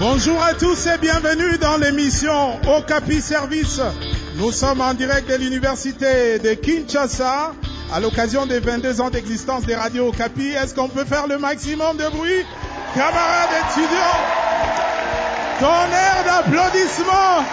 Bonjour à tous et bienvenue dans l'émission Okapi Service. Nous sommes en direct de l'université de Kinshasa à l'occasion des 22 ans d'existence des radios Okapi. Est-ce qu'on peut faire le maximum de bruit? Camarades étudiants, tonnerre d'applaudissements.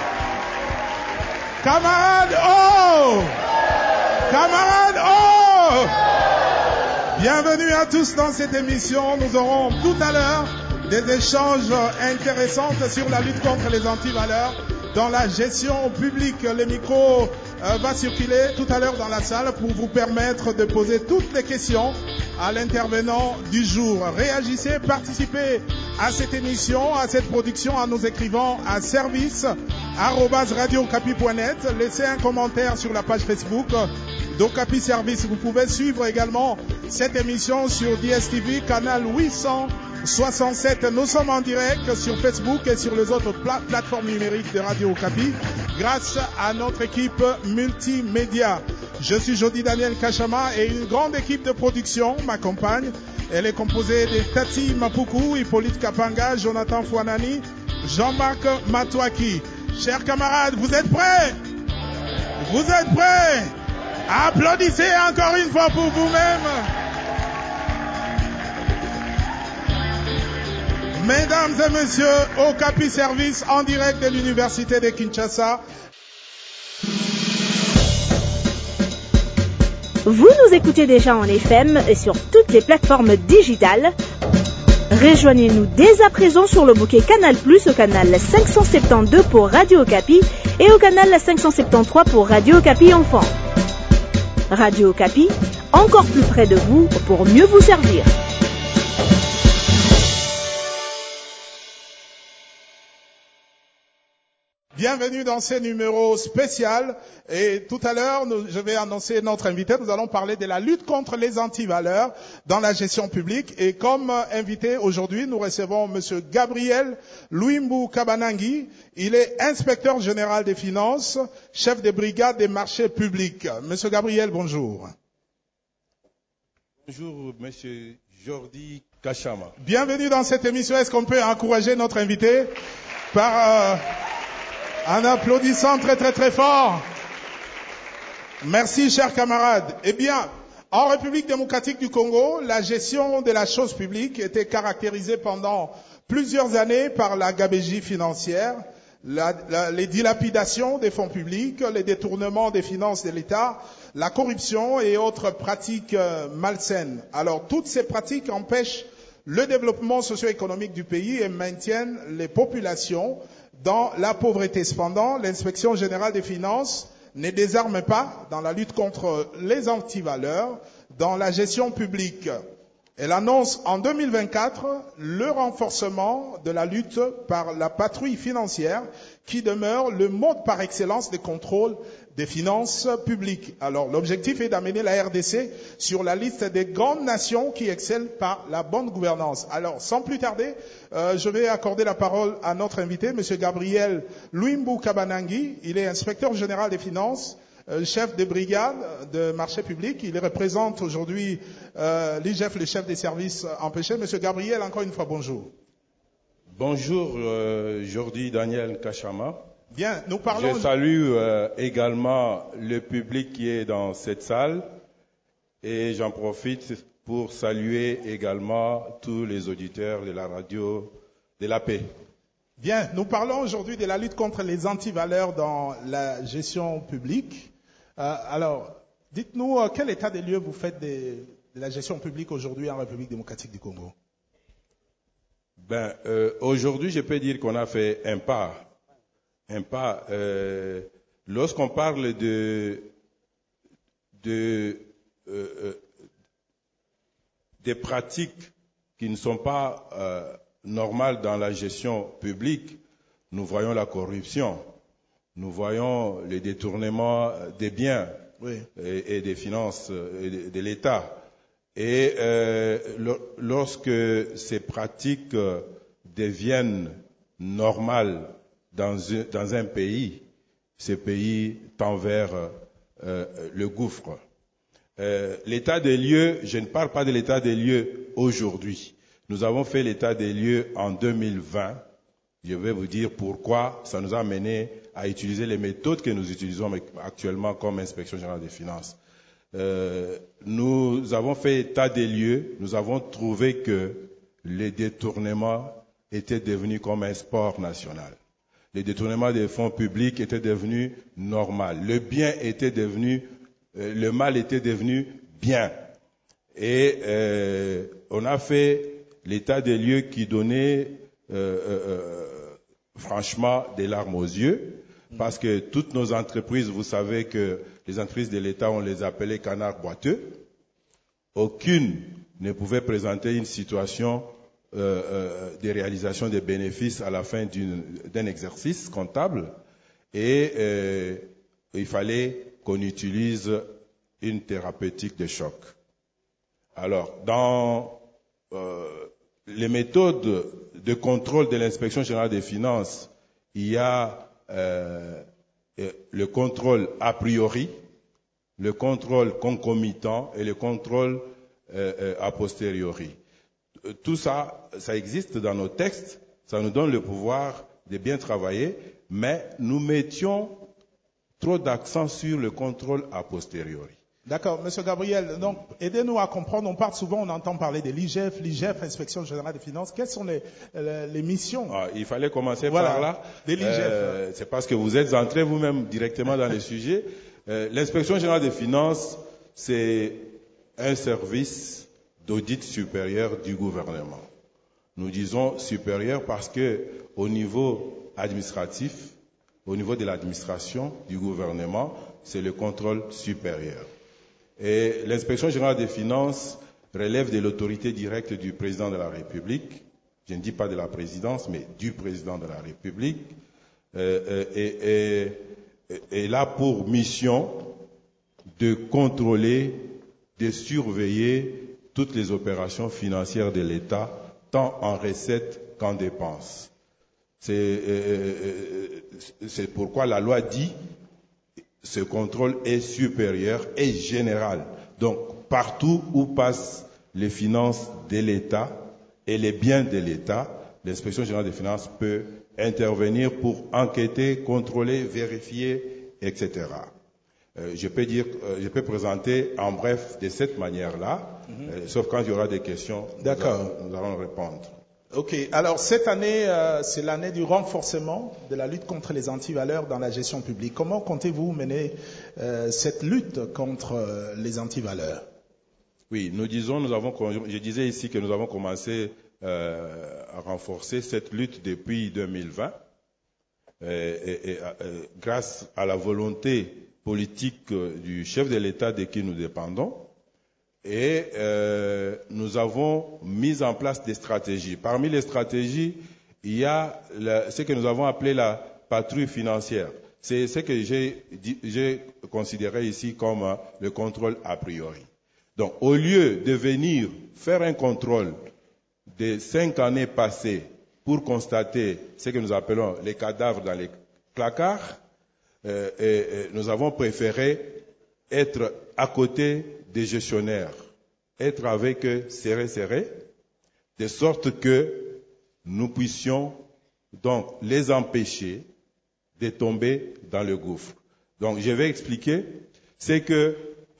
Camarades, oh! Camarades, oh! Bienvenue à tous dans cette émission. Nous aurons tout à l'heure des échanges intéressants sur la lutte contre les antivaleurs dans la gestion publique. Le micro va circuler tout à l'heure dans la salle pour vous permettre de poser toutes les questions à l'intervenant du jour. Réagissez, participez à cette émission, à cette production en nous écrivant à service@radiocapi.net. Laissez un commentaire sur la page Facebook d'Okapi Service. Vous pouvez suivre également cette émission sur DSTV, canal 867. Nous sommes en direct sur Facebook et sur les autres plateformes numériques de Radio Okapi grâce à notre équipe multimédia. Je suis Jody Daniel Kachama et une grande équipe de production m'accompagne. Elle est composée de Tati Mapuku, Hippolyte Kapanga, Jonathan Fouanani, Jean-Marc Matouaki. Chers camarades, vous êtes prêts? Vous êtes prêts? Applaudissez encore une fois pour vous-même. Mesdames et messieurs, Okapi Service en direct de l'université de Kinshasa. Vous nous écoutez déjà en FM et sur toutes les plateformes digitales. Rejoignez-nous dès à présent sur le bouquet Canal+, au canal 572 pour Radio Okapi et au canal 573 pour Radio Okapi Enfant. Radio Okapi, encore plus près de vous pour mieux vous servir. Bienvenue dans ce numéro spécial et tout à l'heure, je vais annoncer notre invité. Nous allons parler de la lutte contre les antivaleurs dans la gestion publique et comme invité aujourd'hui, nous recevons monsieur Gabriel Luimbu Kabanangi. Il est inspecteur général des finances, chef de brigade des marchés publics. Monsieur Gabriel, bonjour. Bonjour, monsieur Jordi Kachama. Bienvenue dans cette émission. Est-ce qu'on peut encourager notre invité par un applaudissement très très très fort. Merci chers camarades. Eh bien, en République démocratique du Congo, la gestion de la chose publique était caractérisée pendant plusieurs années par la gabegie financière, les dilapidations des fonds publics, les détournements des finances de l'État, la corruption et autres pratiques malsaines. Alors, toutes ces pratiques empêchent le développement socio-économique du pays et maintiennent les populations dans la pauvreté. Cependant, l'inspection générale des finances ne désarme pas dans la lutte contre les antivaleurs dans la gestion publique. Elle annonce en 2024 le renforcement de la lutte par la patrouille financière qui demeure le mode par excellence de contrôle des finances publiques. Alors, l'objectif est d'amener la RDC sur la liste des grandes nations qui excellent par la bonne gouvernance. Alors, sans plus tarder, je vais accorder la parole à notre invité, monsieur Gabriel Luimbu Kabanangi. Il est inspecteur général des finances, chef de brigade de marché public. Il représente aujourd'hui l'IGF, le chef des services empêchés. Monsieur Gabriel, encore une fois, bonjour. Bonjour, Jordi Daniel Kachama. Bien, nous parlons... Je salue également le public qui est dans cette salle et j'en profite pour saluer également tous les auditeurs de la radio de la paix. Bien, nous parlons aujourd'hui de la lutte contre les antivaleurs dans la gestion publique. Alors, dites-nous quel état des lieux vous faites de la gestion publique aujourd'hui en République démocratique du Congo? Aujourd'hui, je peux dire qu'on a fait un pas. Lorsqu'on parle des pratiques qui ne sont pas normales dans la gestion publique, nous voyons la corruption, nous voyons les détournements des biens et des finances de l'État. Et lorsque ces pratiques deviennent normales dans un pays, ce pays tend vers le gouffre. L'état des lieux, je ne parle pas de l'état des lieux aujourd'hui. Nous avons fait l'état des lieux en 2020 Je vais vous dire pourquoi ça nous a mené à utiliser les méthodes que nous utilisons actuellement comme Inspection générale des finances. Nous avons fait état des lieux, nous avons trouvé que les détournements étaient devenus comme un sport national. Les détournements des fonds publics étaient devenus normal. Le bien était devenu, le mal était devenu bien. Et on a fait l'état des lieux qui donnait franchement des larmes aux yeux, parce que toutes nos entreprises, vous savez que les entreprises de l'État, on les appelait canards boiteux. Aucune ne pouvait présenter une situation de réalisation des bénéfices à la fin d'un exercice comptable, et il fallait qu'on utilise une thérapeutique de choc. Alors, dans les méthodes de contrôle de l'inspection générale des finances, il y a le contrôle a priori, le contrôle concomitant et le contrôle a posteriori. Tout ça, ça existe dans nos textes, ça nous donne le pouvoir de bien travailler, mais nous mettions trop d'accent sur le contrôle a posteriori. D'accord, Monsieur Gabriel, donc aidez-nous à comprendre, on parle souvent, on entend parler de l'IGF, Inspection générale des finances, quelles sont les missions? Il fallait commencer par là. De l'IGF. C'est parce que vous êtes entré vous-même directement dans les sujets. L'Inspection générale des finances, c'est un service d'audit supérieur du gouvernement. Nous disons supérieur parce que au niveau administratif, au niveau de l'administration du gouvernement, c'est le contrôle supérieur. Et l'Inspection générale des finances relève de l'autorité directe du président de la République. Je ne dis pas de la présidence, mais du président de la République. Et là pour mission de contrôler, de surveiller toutes les opérations financières de l'État, tant en recettes qu'en dépenses. C'est pourquoi la loi dit ce contrôle est supérieur et général. Donc, partout où passent les finances de l'État et les biens de l'État, l'Inspection générale des finances peut intervenir pour enquêter, contrôler, vérifier, etc. Je peux présenter en bref de cette manière-là, sauf quand il y aura des questions, nous allons répondre. Ok, alors cette année, c'est l'année du renforcement de la lutte contre les antivaleurs dans la gestion publique. Comment comptez-vous mener cette lutte contre les antivaleurs? Oui, je disais ici que nous avons commencé à renforcer cette lutte depuis 2020, grâce à la volonté politique du chef de l'État de qui nous dépendons. Et nous avons mis en place des stratégies. Parmi les stratégies, il y a ce que nous avons appelé la patrouille financière. C'est ce que j'ai considéré ici comme le contrôle a priori. Donc, au lieu de venir faire un contrôle des 5 années passées pour constater ce que nous appelons les cadavres dans les placards, nous avons préféré être à côté des gestionnaires, être avec eux serré, de sorte que nous puissions donc les empêcher de tomber dans le gouffre. Donc je vais expliquer, c'est que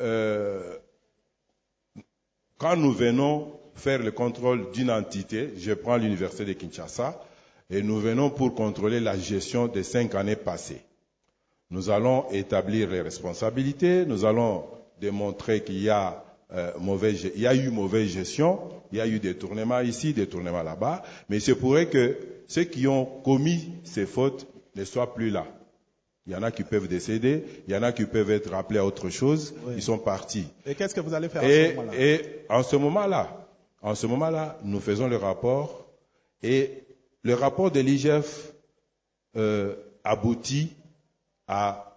quand nous venons faire le contrôle d'une entité, je prends l'université de Kinshasa, et nous venons pour contrôler la gestion des 5 années passées. Nous allons établir les responsabilités, nous allons démontrer qu'il y a eu mauvaise gestion, il y a eu détournement ici, détournement là-bas, mais il se pourrait que ceux qui ont commis ces fautes ne soient plus là. Il y en a qui peuvent décéder, il y en a qui peuvent être rappelés à autre chose, oui. Ils sont partis. Et qu'est-ce que vous allez faire à ce moment-là? Et en ce moment-là, nous faisons le rapport, et le rapport de l'IGF aboutit à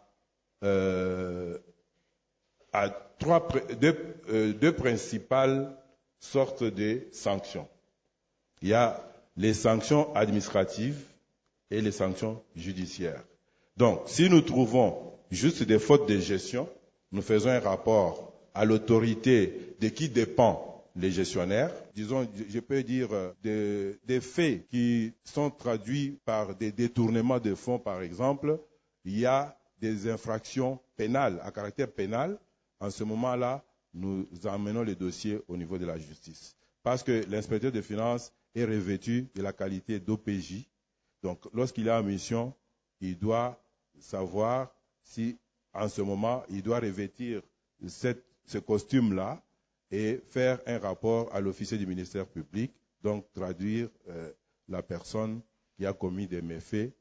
deux principales sortes de sanctions. Il y a les sanctions administratives et les sanctions judiciaires. Donc, si nous trouvons juste des fautes de gestion, nous faisons un rapport à l'autorité de qui dépend les gestionnaires. Disons, je peux dire des faits qui sont traduits par des détournements de fonds, par exemple. Il y a des infractions pénales, à caractère pénal. En ce moment-là, nous emmenons les dossiers au niveau de la justice. Parce que l'inspecteur des finances est revêtu de la qualité d'OPJ. Donc, lorsqu'il est en mission, il doit savoir si, en ce moment, il doit revêtir ce costume-là et faire un rapport à l'officier du ministère public, donc traduire la personne qui a commis des méfaits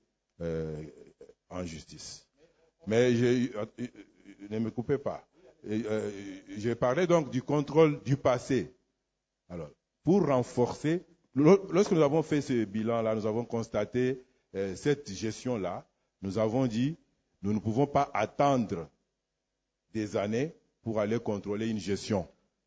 en justice. Mais ne me coupez pas. Je parlais donc du contrôle du passé. Alors, pour renforcer, lorsque nous avons fait ce bilan-là, nous avons constaté cette gestion-là, nous avons dit, nous ne pouvons pas attendre des années pour aller contrôler une gestion.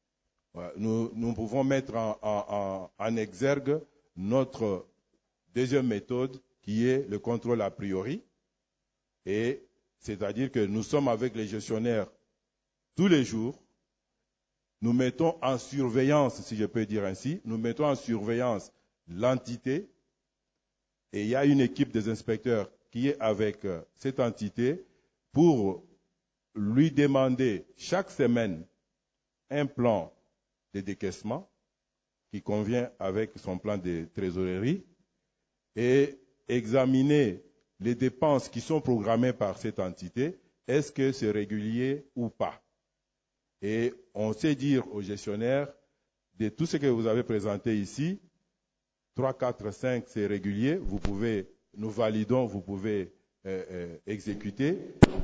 Nous pouvons mettre en exergue notre deuxième méthode qui est le contrôle a priori. Et c'est-à-dire que nous sommes avec les gestionnaires tous les jours. Nous mettons en surveillance, si je peux dire ainsi, nous mettons en surveillance l'entité. Et il y a une équipe des inspecteurs qui est avec cette entité pour lui demander chaque semaine un plan de décaissement qui convient avec son plan de trésorerie et examiner les dépenses qui sont programmées par cette entité, est-ce que c'est régulier ou pas? Et on sait dire aux gestionnaires, de tout ce que vous avez présenté ici, 3, 4, 5, c'est régulier, nous validons, vous pouvez exécuter.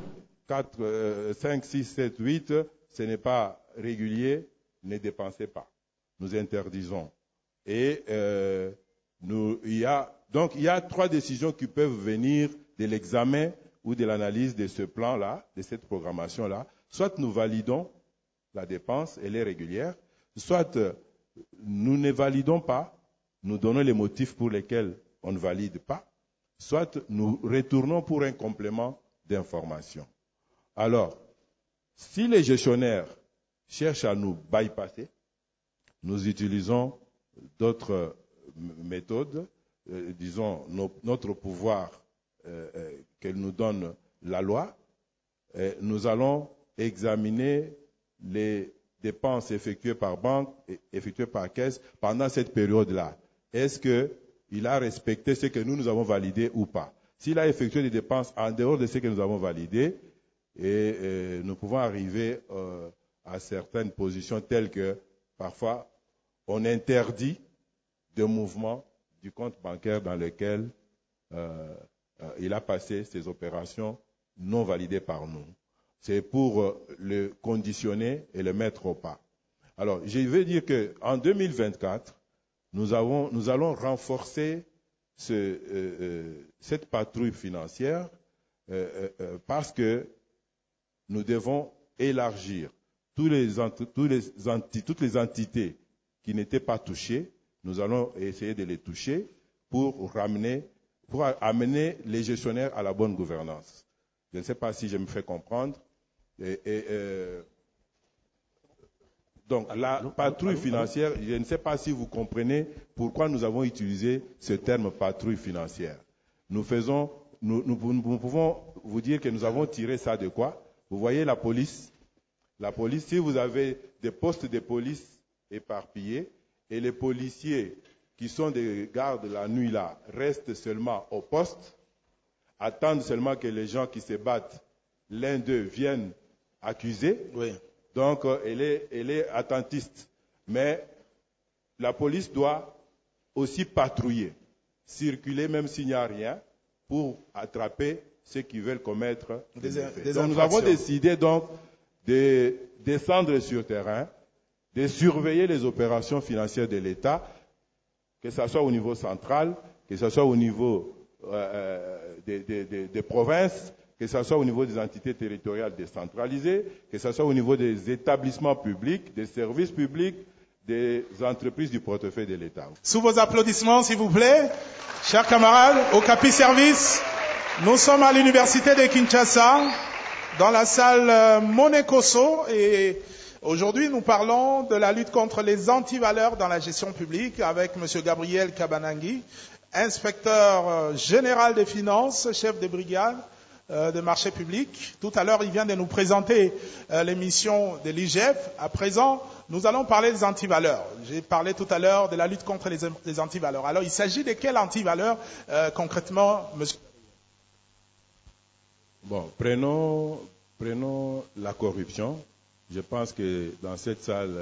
4, 5, 6, 7, 8, ce n'est pas régulier, ne dépensez pas. Nous interdisons. Et il y a 3 décisions qui peuvent venir de l'examen ou de l'analyse de ce plan-là, de cette programmation-là. Soit nous validons la dépense, elle est régulière, soit nous ne validons pas, nous donnons les motifs pour lesquels on ne valide pas, soit nous retournons pour un complément d'information. Alors, si les gestionnaires cherchent à nous bypasser, nous utilisons d'autres méthodes, disons notre pouvoir qu'elle nous donne la loi. Nous allons examiner les dépenses effectuées par banque et effectuées par caisse pendant cette période-là. Est-ce qu'il a respecté ce que nous avons validé ou pas? S'il a effectué des dépenses en dehors de ce que nous avons validé, et nous pouvons arriver à certaines positions telles que parfois on interdit de mouvement du compte bancaire dans lequel il a passé ses opérations non validées par nous. C'est pour le conditionner et le mettre au pas. Alors, je veux dire qu'en 2024, nous allons renforcer cette patrouille financière parce que nous devons élargir toutes les entités qui n'étaient pas touchées. Nous allons essayer de les toucher pour amener les gestionnaires à la bonne gouvernance. Je ne sais pas si je me fais comprendre. Donc, la patrouille financière, je ne sais pas si vous comprenez pourquoi nous avons utilisé ce terme patrouille financière. Nous pouvons vous dire que nous avons tiré ça de quoi? Vous voyez la police? La police, si vous avez des postes de police éparpillés et les policiers qui sont des gardes la nuit là restent seulement au poste, attendent seulement que les gens qui se battent, l'un d'eux vienne accuser. Oui. Donc, elle est attentiste. Mais la police doit aussi patrouiller, circuler même s'il n'y a rien, pour attraper ceux qui veulent commettre des faits. Donc, nous avons décidé donc de descendre sur terrain, de surveiller les opérations financières de l'État, que ce soit au niveau central, que ce soit au niveau des provinces, que ce soit au niveau des entités territoriales décentralisées, que ce soit au niveau des établissements publics, des services publics, des entreprises du portefeuille de l'État. Sous vos applaudissements, s'il vous plaît, chers camarades, au Capi Service, nous sommes à l'université de Kinshasa, dans la salle Monekoso, et Aujourd'hui, nous parlons de la lutte contre les antivaleurs dans la gestion publique avec M. Gabriel Kabanangui, inspecteur général des finances, chef de brigade de marché public. Tout à l'heure, il vient de nous présenter les missions de l'IGF. À présent, nous allons parler des antivaleurs. J'ai parlé tout à l'heure de la lutte contre les antivaleurs. Alors, il s'agit de quelles antivaleurs concrètement, monsieur? Bon, prenons la corruption. Je pense que dans cette salle,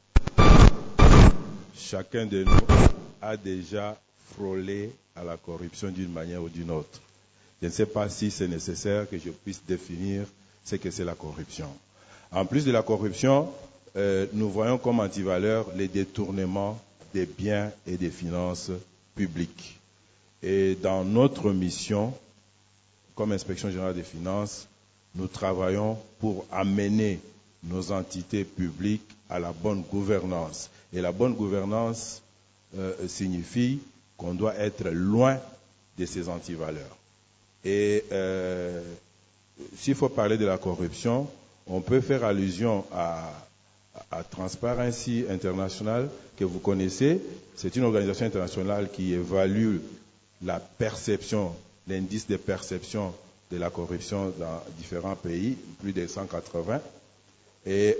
chacun de nous a déjà frôlé à la corruption d'une manière ou d'une autre. Je ne sais pas si c'est nécessaire que je puisse définir ce que c'est la corruption. En plus de la corruption, nous voyons comme antivaleur les détournements des biens et des finances publiques. Et dans notre mission, comme Inspection générale des finances, nous travaillons pour amener nos entités publiques à la bonne gouvernance. Et la bonne gouvernance signifie qu'on doit être loin de ces antivaleurs. Et s'il faut parler de la corruption, on peut faire allusion à Transparency International, que vous connaissez. C'est une organisation internationale qui évalue la perception, l'indice de perception de la corruption dans différents pays, plus de 180. Et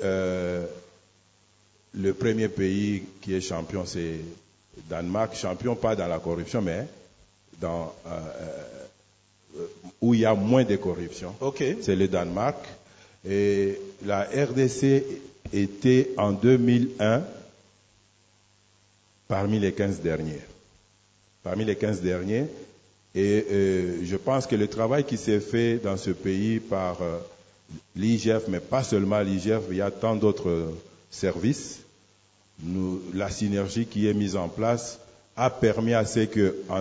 le premier pays qui est champion, c'est Danemark. Champion pas dans la corruption, mais dans où il y a moins de corruption. Okay. C'est le Danemark. Et la RDC était en 2001 parmi les 15 derniers. Parmi les 15 derniers. Et je pense que le travail qui s'est fait dans ce pays par l'IGF, mais pas seulement l'IGF, il y a tant d'autres services. La synergie qui est mise en place a permis à ce qu'en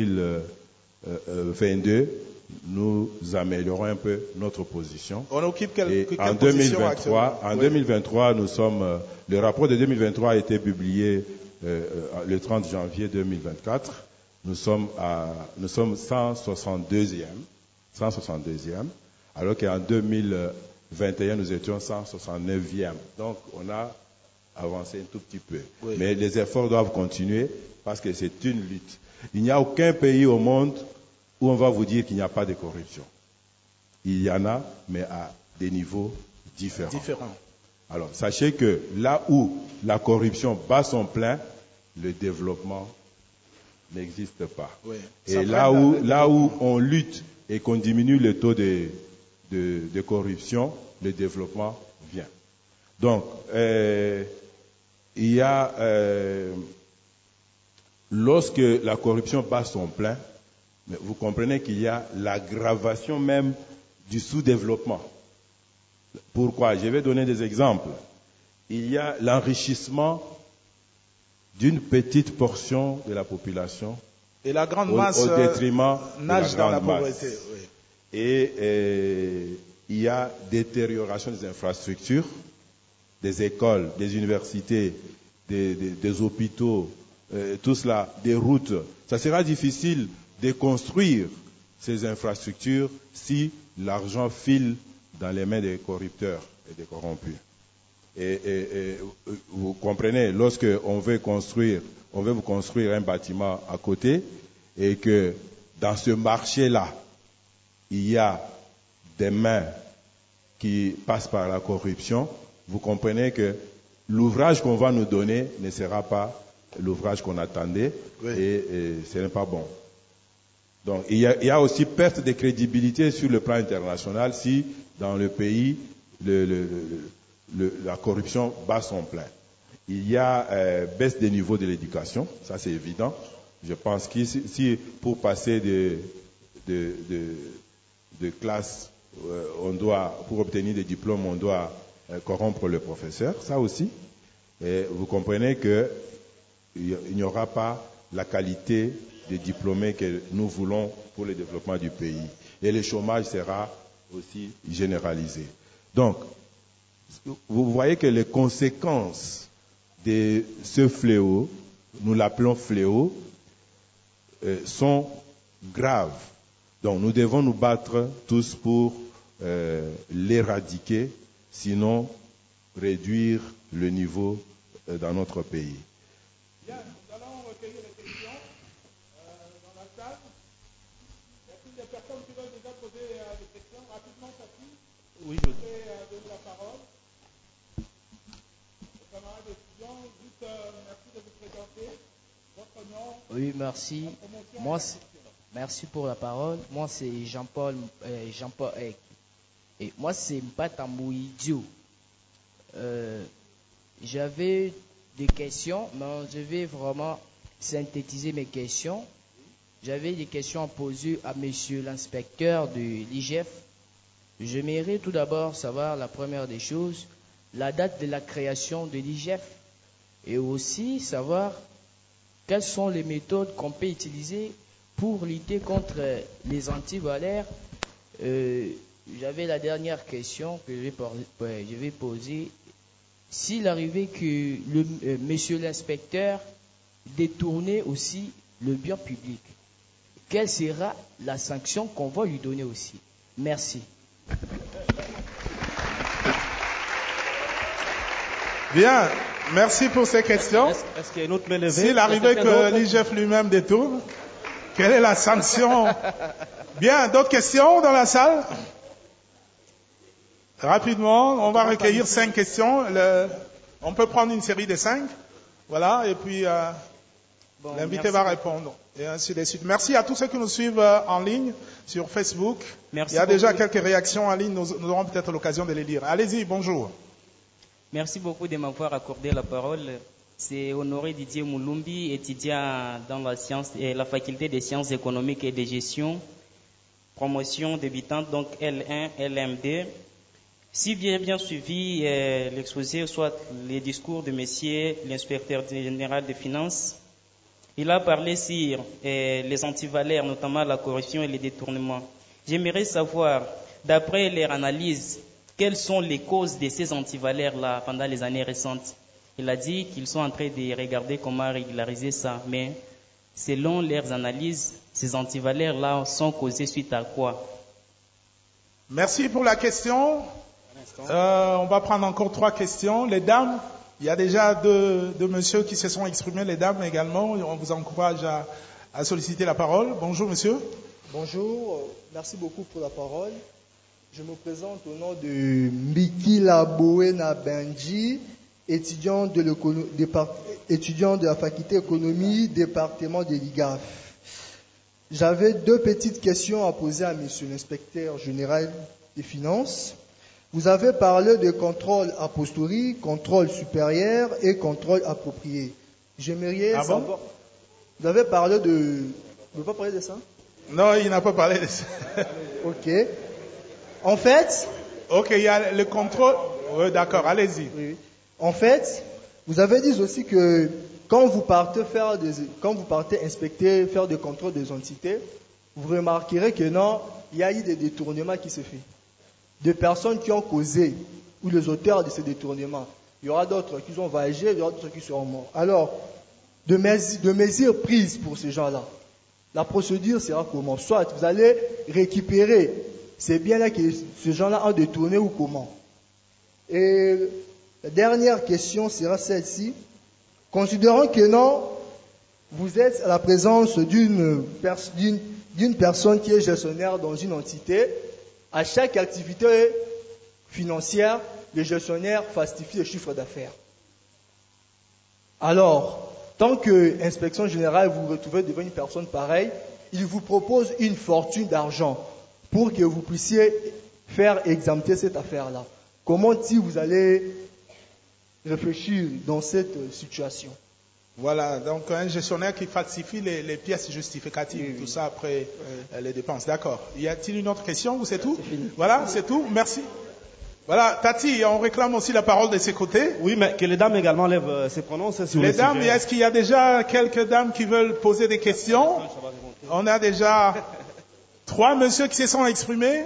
2022, nous améliorons un peu notre position. On occupe quelle en position 2023, nous sommes. Le rapport de 2023 a été publié le 30 janvier 2024. Nous sommes 162e, alors qu'en 2021, nous étions 169e. Donc, on a avancé un tout petit peu. Oui. Mais les efforts doivent continuer parce que c'est une lutte. Il n'y a aucun pays au monde où on va vous dire qu'il n'y a pas de corruption. Il y en a, mais à des niveaux différents. Alors, sachez que là où la corruption bat son plein, le développement n'existe pas. Oui. Et là où on lutte et qu'on diminue le taux de corruption, le développement vient. Donc, il y a, lorsque la corruption bat son plein, vous comprenez qu'il y a l'aggravation même du sous-développement. Pourquoi? Je vais donner des exemples. Il y a l'enrichissement d'une petite portion de la population et la grande masse au détriment nage de la dans la grande pauvreté. masse. Oui. Et il y a détérioration des infrastructures, des écoles, des universités, des hôpitaux, tout cela, des routes. Ça sera difficile de construire ces infrastructures si l'argent file dans les mains des corrupteurs et des corrompus. Et vous comprenez, lorsque on veut vous construire un bâtiment à côté, et que dans ce marché-là, il y a des mains qui passent par la corruption, vous comprenez que l'ouvrage qu'on va nous donner ne sera pas l'ouvrage qu'on attendait, oui. et ce n'est pas bon. Donc il y a aussi perte de crédibilité sur le plan international si dans le pays la corruption bat son plein. Il y a baisse des niveaux de l'éducation, ça c'est évident. Je pense que si pour passer de classe, pour obtenir des diplômes, on doit corrompre le professeur, ça aussi. Et vous comprenez qu'il n'y aura pas la qualité des diplômés que nous voulons pour le développement du pays. Et le chômage sera aussi généralisé. Donc, vous voyez que les conséquences de ce fléau, nous l'appelons fléau, sont graves. Donc, nous devons nous battre tous pour l'éradiquer, sinon réduire le niveau dans notre pays. Bien, nous allons recueillir les questions dans la salle. Y a-t-il des personnes qui veulent déjà poser des questions rapidement, Tati? Oui, je vais donner la parole. Les camarades étudiants, juste merci de vous présenter. Votre nom? Oui, merci. Moi, merci pour la parole. Moi, c'est Jean-Paul Ek. Et moi, c'est Mpatamboui Dio. J'avais des questions, mais je vais vraiment synthétiser mes questions. J'avais des questions à poser à monsieur l'inspecteur de l'IGF. J'aimerais tout d'abord savoir la première des choses, la date de la création de l'IGF et aussi savoir quelles sont les méthodes qu'on peut utiliser pour lutter contre les antivalaires. J'avais la dernière question que je vais poser. S'il arrivait que monsieur l'inspecteur détournait aussi le bien public, quelle sera la sanction qu'on va lui donner aussi? Merci. Bien, merci pour ces questions. Est-ce qu'il y a une autre main levée? S'il arrivait que l'IGF lui-même détourne, quelle est la sanction? Bien, d'autres questions dans la salle? Rapidement, on va recueillir 5 questions. On peut prendre une série de 5. Voilà, et puis l'invité va répondre. Et ainsi de suite. Merci à tous ceux qui nous suivent en ligne sur Facebook. Merci Il y a beaucoup. déjà quelques réactions en ligne, nous aurons peut-être l'occasion de les lire. Allez-y, bonjour. Merci beaucoup de m'avoir accordé la parole. C'est Honoré Didier Moulumbi, étudiant dans la faculté des sciences économiques et de gestion, promotion débutante, donc L1, LMD. Si j'ai bien suivi l'exposé, soit les discours de monsieur l'inspecteur général des finances, il a parlé sur les antivalaires, notamment la corruption et les détournements. J'aimerais savoir, d'après leur analyse, quelles sont les causes de ces antivalaires-là pendant les années récentes. Il a dit qu'ils sont en train de regarder comment régulariser ça, mais selon leurs analyses, ces antivalaires-là sont causés suite à quoi? Merci pour la question. On va prendre encore 3 questions. Les dames, il y a déjà deux messieurs qui se sont exprimés, les dames également. On vous encourage à solliciter la parole. Bonjour monsieur. Bonjour, merci beaucoup pour la parole. Je me présente au nom de Mbikila Boena Benji, étudiant de la faculté économie, département de l'IGAF. J'avais 2 petites questions à poser à monsieur l'inspecteur général des finances. Vous avez parlé de contrôle a posteriori, contrôle supérieur et contrôle approprié. J'aimerais savoir. Bon? Vous avez parlé de. Vous ne pouvez pas parler de ça? Non, il n'a pas parlé de ça. Ok. En fait. Ok, il y a le contrôle. Oui, d'accord, allez-y. Oui. En fait, vous avez dit aussi que quand vous partez inspecter, faire des contrôles des entités, vous remarquerez que non, il y a eu des détournements qui se font. Des personnes qui ont causé, ou les auteurs de ces détournements. Il y aura d'autres qui sont voyagés, il y aura d'autres qui seront morts. Alors, de mesures prises pour ces gens-là, la procédure sera comment? Soit vous allez récupérer ces biens-là que ces gens-là ont détournés ou comment? Et la dernière question sera celle-ci. Considérons que non, vous êtes à la présence d'une personne qui est gestionnaire dans une entité. À chaque activité financière, le gestionnaire falsifie le chiffre d'affaires. Alors, tant que inspection générale vous retrouvez devant une personne pareille, il vous propose une fortune d'argent pour que vous puissiez faire exempter cette affaire-là. Comment vous allez réfléchir dans cette situation? Voilà, donc un gestionnaire qui falsifie les pièces justificatives, tout ça après les dépenses. D'accord. Y a-t-il une autre question ou c'est tout? Voilà, c'est tout. Merci. Voilà, Tati, on réclame aussi la parole de ses côtés. Oui, mais que les dames également se prononcent sur les dames, est-ce qu'il y a déjà quelques dames qui veulent poser des questions? On a déjà 3 messieurs qui se sont exprimés.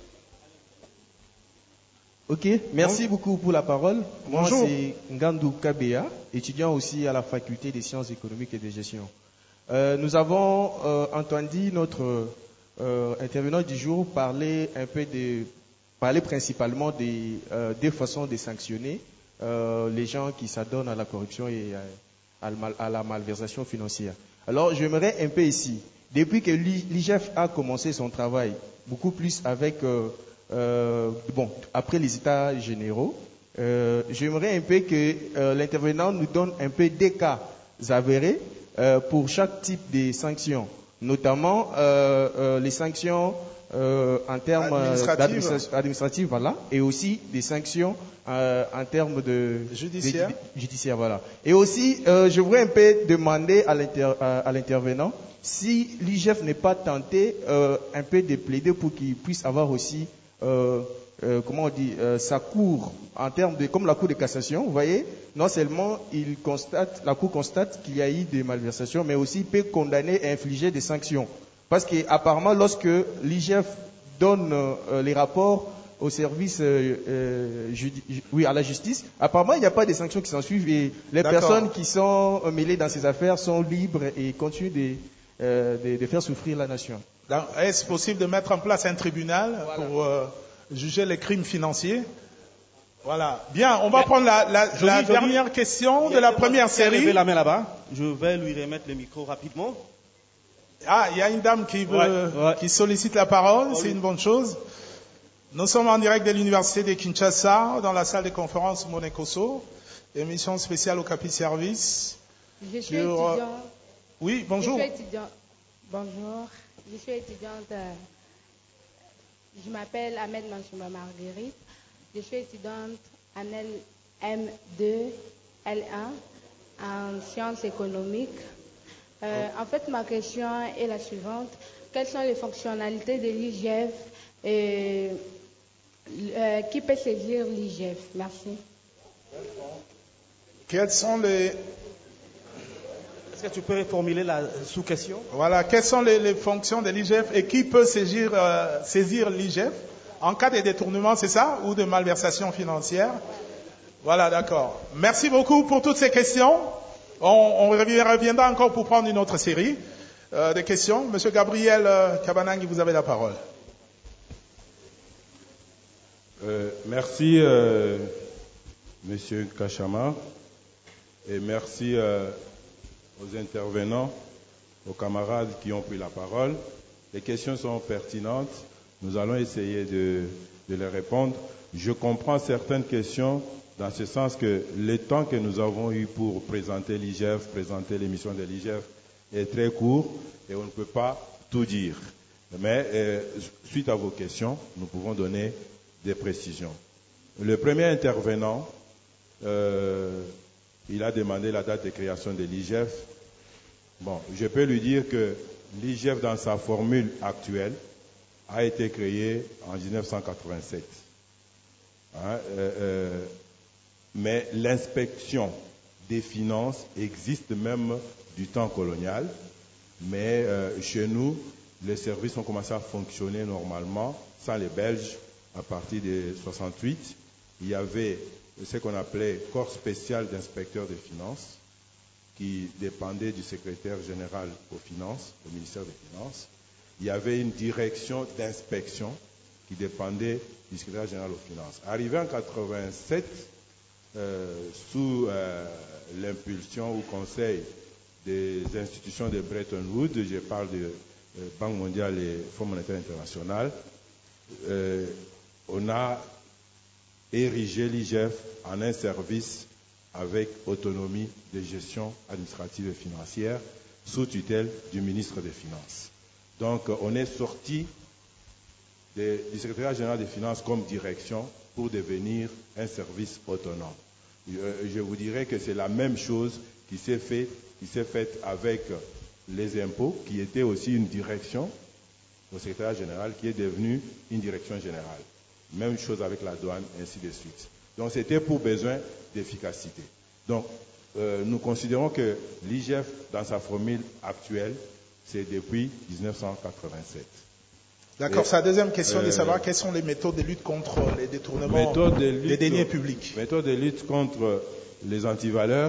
Ok, merci beaucoup pour la parole. Bonjour. Moi, c'est Ngandou Kabea, étudiant aussi à la faculté des sciences économiques et de gestion. Nous avons entendu notre intervenant du jour parler principalement des façons de sanctionner les gens qui s'adonnent à la corruption et à la malversation financière. Alors, j'aimerais un peu ici, depuis que l'IGF a commencé son travail, beaucoup plus avec, après les états généraux, j'aimerais un peu que l'intervenant nous donne un peu des cas avérés pour chaque type de sanctions, notamment les sanctions en termes administratifs, voilà, et aussi des sanctions en termes de judiciaire, voilà. Et aussi, je voudrais un peu demander à l'intervenant si l'IGF n'est pas tenté un peu de plaider pour qu'il puisse avoir aussi comment on dit, sa cour en termes de, comme la cour de cassation, vous voyez, non seulement la cour constate qu'il y a eu des malversations, mais aussi peut condamner et infliger des sanctions. Parce qu'apparemment, lorsque l'IGF donne les rapports au service, à la justice, apparemment, il n'y a pas de sanctions qui s'en suivent et les personnes qui sont mêlées dans ces affaires sont libres et continuent de faire souffrir la nation. Est-ce possible de mettre en place un tribunal pour juger les crimes financiers? Voilà. Bien, on va prendre la dernière question de la première série. Levez la main là-bas. Je vais lui remettre le micro rapidement. Ah, il y a une dame qui sollicite la parole, c'est une bonne chose. Nous sommes en direct de l'université de Kinshasa, dans la salle de conférence Monekoso, émission spéciale au Capi Service. Je suis étudiante. Oui, bonjour. Bonjour, je suis étudiante. Je m'appelle Ahmed Manchouma Marguerite. Je suis étudiante en LM2, L1, en sciences économiques. En fait, ma question est la suivante. Quelles sont les fonctionnalités de l'IGF et qui peut saisir l'IGF? Merci. Quelles sont les... Est-ce que tu peux reformuler la sous-question? Voilà, quelles sont les fonctions de l'IGF et qui peut saisir l'IGF en cas de détournement, c'est ça, ou de malversation financière? Voilà, d'accord. Merci beaucoup pour toutes ces questions. On reviendra encore pour prendre une autre série de questions. Monsieur Gabriel Kabanangi, vous avez la parole. Merci, Monsieur Kachama, et merci aux intervenants, aux camarades qui ont pris la parole. Les questions sont pertinentes. Nous allons essayer de les répondre. Je comprends certaines questions dans ce sens que le temps que nous avons eu pour présenter l'IGF, présenter l'émission de l'IGF est très court et on ne peut pas tout dire. Mais suite à vos questions, nous pouvons donner des précisions. Le premier intervenant, il a demandé la date de création de l'IGF. Bon, je peux lui dire que l'IGF, dans sa formule actuelle, a été créé en 1987. Mais l'inspection des finances existe même du temps colonial. Mais chez nous, les services ont commencé à fonctionner normalement, sans les Belges, à partir de 68. Il y avait ce qu'on appelait corps spécial d'inspecteurs des finances, qui dépendait du secrétaire général aux finances, au ministère des Finances. Il y avait une direction d'inspection qui dépendait du secrétaire général aux finances. Arrivé en 87, sous l'impulsion ou conseil des institutions de Bretton Woods, je parle de Banque mondiale et Fonds monétaire international, on a érigé l'IGF en un service avec autonomie de gestion administrative et financière sous tutelle du ministre des Finances. Donc, on est sorti du secrétariat général des Finances comme direction pour devenir un service autonome. Je vous dirais que c'est la même chose qui s'est faite avec les impôts, qui était aussi une direction au secrétariat général, qui est devenue une direction générale. Même chose avec la douane, ainsi de suite. Donc, c'était pour besoin d'efficacité. Donc, nous considérons que l'IGF, dans sa formule actuelle, c'est depuis 1987. D'accord, c'est la deuxième question de savoir quelles sont les méthodes de lutte contre les détournements des deniers publics. Méthode de lutte contre les antivaleurs.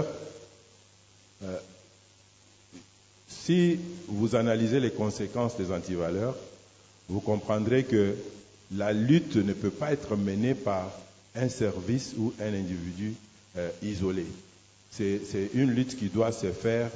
Si vous analysez les conséquences des antivaleurs, vous comprendrez que la lutte ne peut pas être menée par un service ou un individu isolés. C'est une lutte qui doit se faire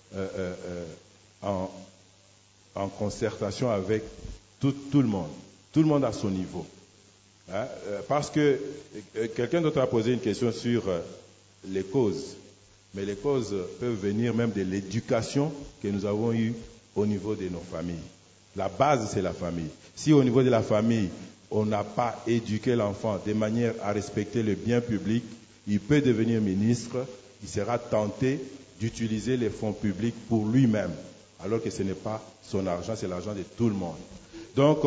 en concertation avec tout le monde. Tout le monde à son niveau. Hein? Parce que quelqu'un d'autre a posé une question sur les causes. Mais les causes peuvent venir même de l'éducation que nous avons eue au niveau de nos familles. La base, c'est la famille. Si au niveau de la famille, on n'a pas éduqué l'enfant de manière à respecter le bien public, il peut devenir ministre, il sera tenté d'utiliser les fonds publics pour lui-même, alors que ce n'est pas son argent, c'est l'argent de tout le monde. Donc,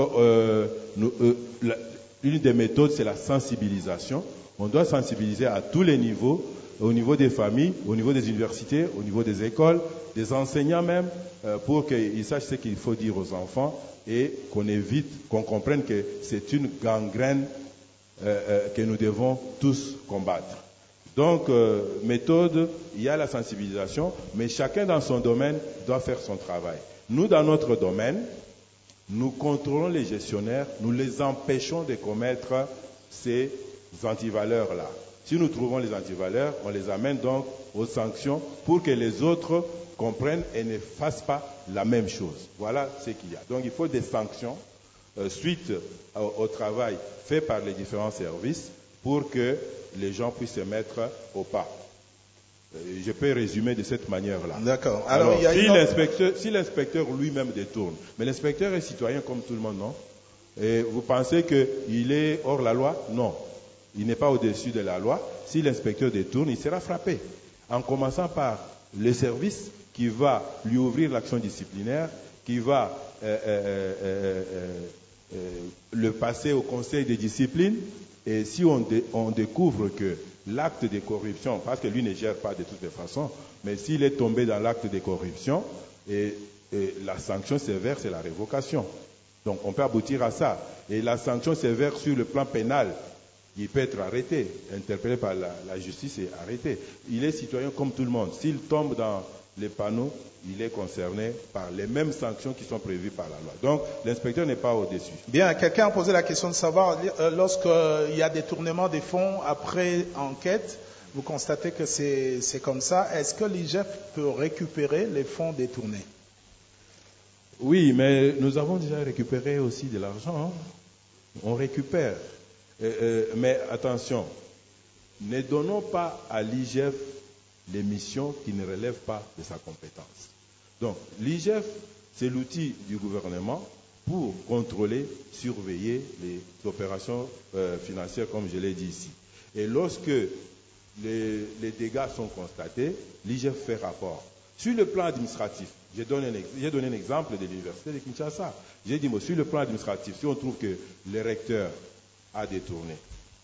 une des méthodes, c'est la sensibilisation. On doit sensibiliser à tous les niveaux, au niveau des familles, au niveau des universités, au niveau des écoles, des enseignants même, pour qu'ils sachent ce qu'il faut dire aux enfants et qu'on évite, qu'on comprenne que c'est une gangrène que nous devons tous combattre. Donc, méthode, il y a la sensibilisation, mais chacun dans son domaine doit faire son travail. Nous, dans notre domaine, nous contrôlons les gestionnaires, nous les empêchons de commettre ces antivaleurs-là. Si nous trouvons les antivaleurs, on les amène donc aux sanctions pour que les autres comprennent et ne fassent pas la même chose. Voilà ce qu'il y a. Donc il faut des sanctions suite au travail fait par les différents services pour que les gens puissent se mettre au pas. Je peux résumer de cette manière-là. D'accord. Alors si l'inspecteur lui-même détourne, mais l'inspecteur est citoyen comme tout le monde, non? Et vous pensez qu'il est hors la loi? Non. Il n'est pas au-dessus de la loi. Si l'inspecteur détourne, il sera frappé. En commençant par le service qui va lui ouvrir l'action disciplinaire, qui va le passer au conseil de discipline. Et si on découvre que l'acte de corruption, parce que lui ne gère pas de toutes les façons, mais s'il est tombé dans l'acte de corruption, et la sanction sévère, c'est la révocation. Donc on peut aboutir à ça. Et la sanction sévère sur le plan pénal, il peut être arrêté, interpellé par la justice et arrêté. Il est citoyen comme tout le monde. S'il tombe dans les panneaux, il est concerné par les mêmes sanctions qui sont prévues par la loi. Donc, l'inspecteur n'est pas au-dessus. Bien, quelqu'un a posé la question de savoir, lorsqu'il y a détournement des fonds après enquête, vous constatez que c'est comme ça, est-ce que l'IGF peut récupérer les fonds détournés? Oui, mais nous avons déjà récupéré aussi de l'argent. Hein. On récupère. Mais attention, ne donnons pas à l'IGF les missions qui ne relèvent pas de sa compétence. Donc, l'IGF, c'est l'outil du gouvernement pour contrôler, surveiller les opérations financières, comme je l'ai dit ici. Et lorsque les dégâts sont constatés, l'IGF fait rapport. Sur le plan administratif, j'ai donné un exemple de l'université de Kinshasa. J'ai dit, sur le plan administratif, si on trouve que le recteur a détourné,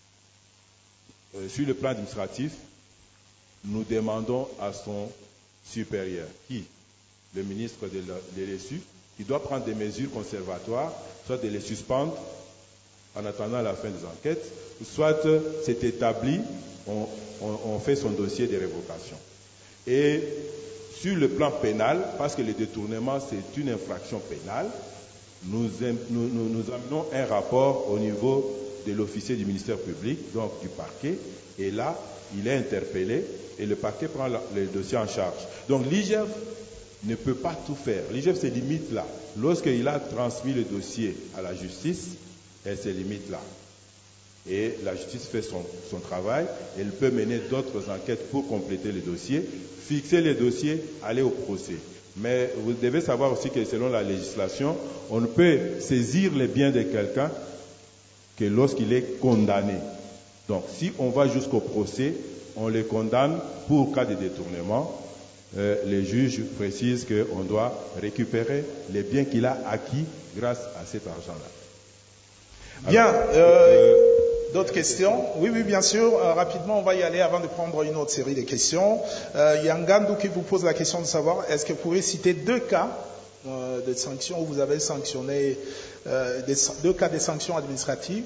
sur le plan administratif, nous demandons à son supérieur, le ministre de l'ESU, qui doit prendre des mesures conservatoires, soit de les suspendre en attendant la fin des enquêtes, soit c'est établi, on fait son dossier de révocation. Et sur le plan pénal, parce que le détournement c'est une infraction pénale, nous amenons un rapport au niveau de l'officier du ministère public, donc du parquet, et là, il est interpellé et le parquet prend le dossier en charge. Donc l'IGF ne peut pas tout faire. L'IGF se limite là. Lorsqu'il a transmis le dossier à la justice, elle se limite là. Et la justice fait son travail. Elle peut mener d'autres enquêtes pour compléter le dossier, fixer les dossiers, aller au procès. Mais vous devez savoir aussi que selon la législation, on ne peut saisir les biens de quelqu'un que lorsqu'il est condamné. Donc si on va jusqu'au procès, on les condamne pour cas de détournement. Les juges précisent qu'on doit récupérer les biens qu'il a acquis grâce à cet argent-là. Bien. D'autres questions? Oui, bien sûr. Rapidement, on va y aller avant de prendre une autre série de questions. Yangandou qui vous pose la question de savoir, est-ce que vous pouvez citer 2 cas de sanctions où vous avez sanctionné, 2 cas de sanctions administratives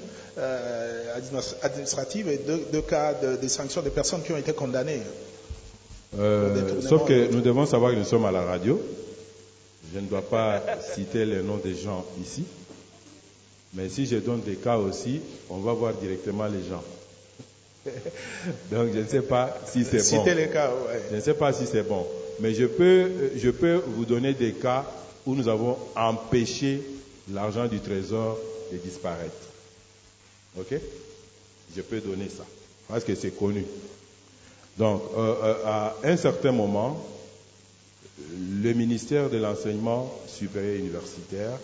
et 2 cas de sanctions de personnes qui ont été condamnées? Sauf que nous devons savoir que nous sommes à la radio. Je ne dois pas citer les noms des gens ici. Mais si je donne des cas aussi, on va voir directement les gens. Donc je ne sais pas si c'est bon. Citez les cas, ouais. Je ne sais pas si c'est bon. Mais je peux vous donner des cas où nous avons empêché l'argent du trésor de disparaître. Ok? Je peux donner ça. Parce que c'est connu. Donc, à un certain moment, le ministère de l'enseignement supérieur universitaire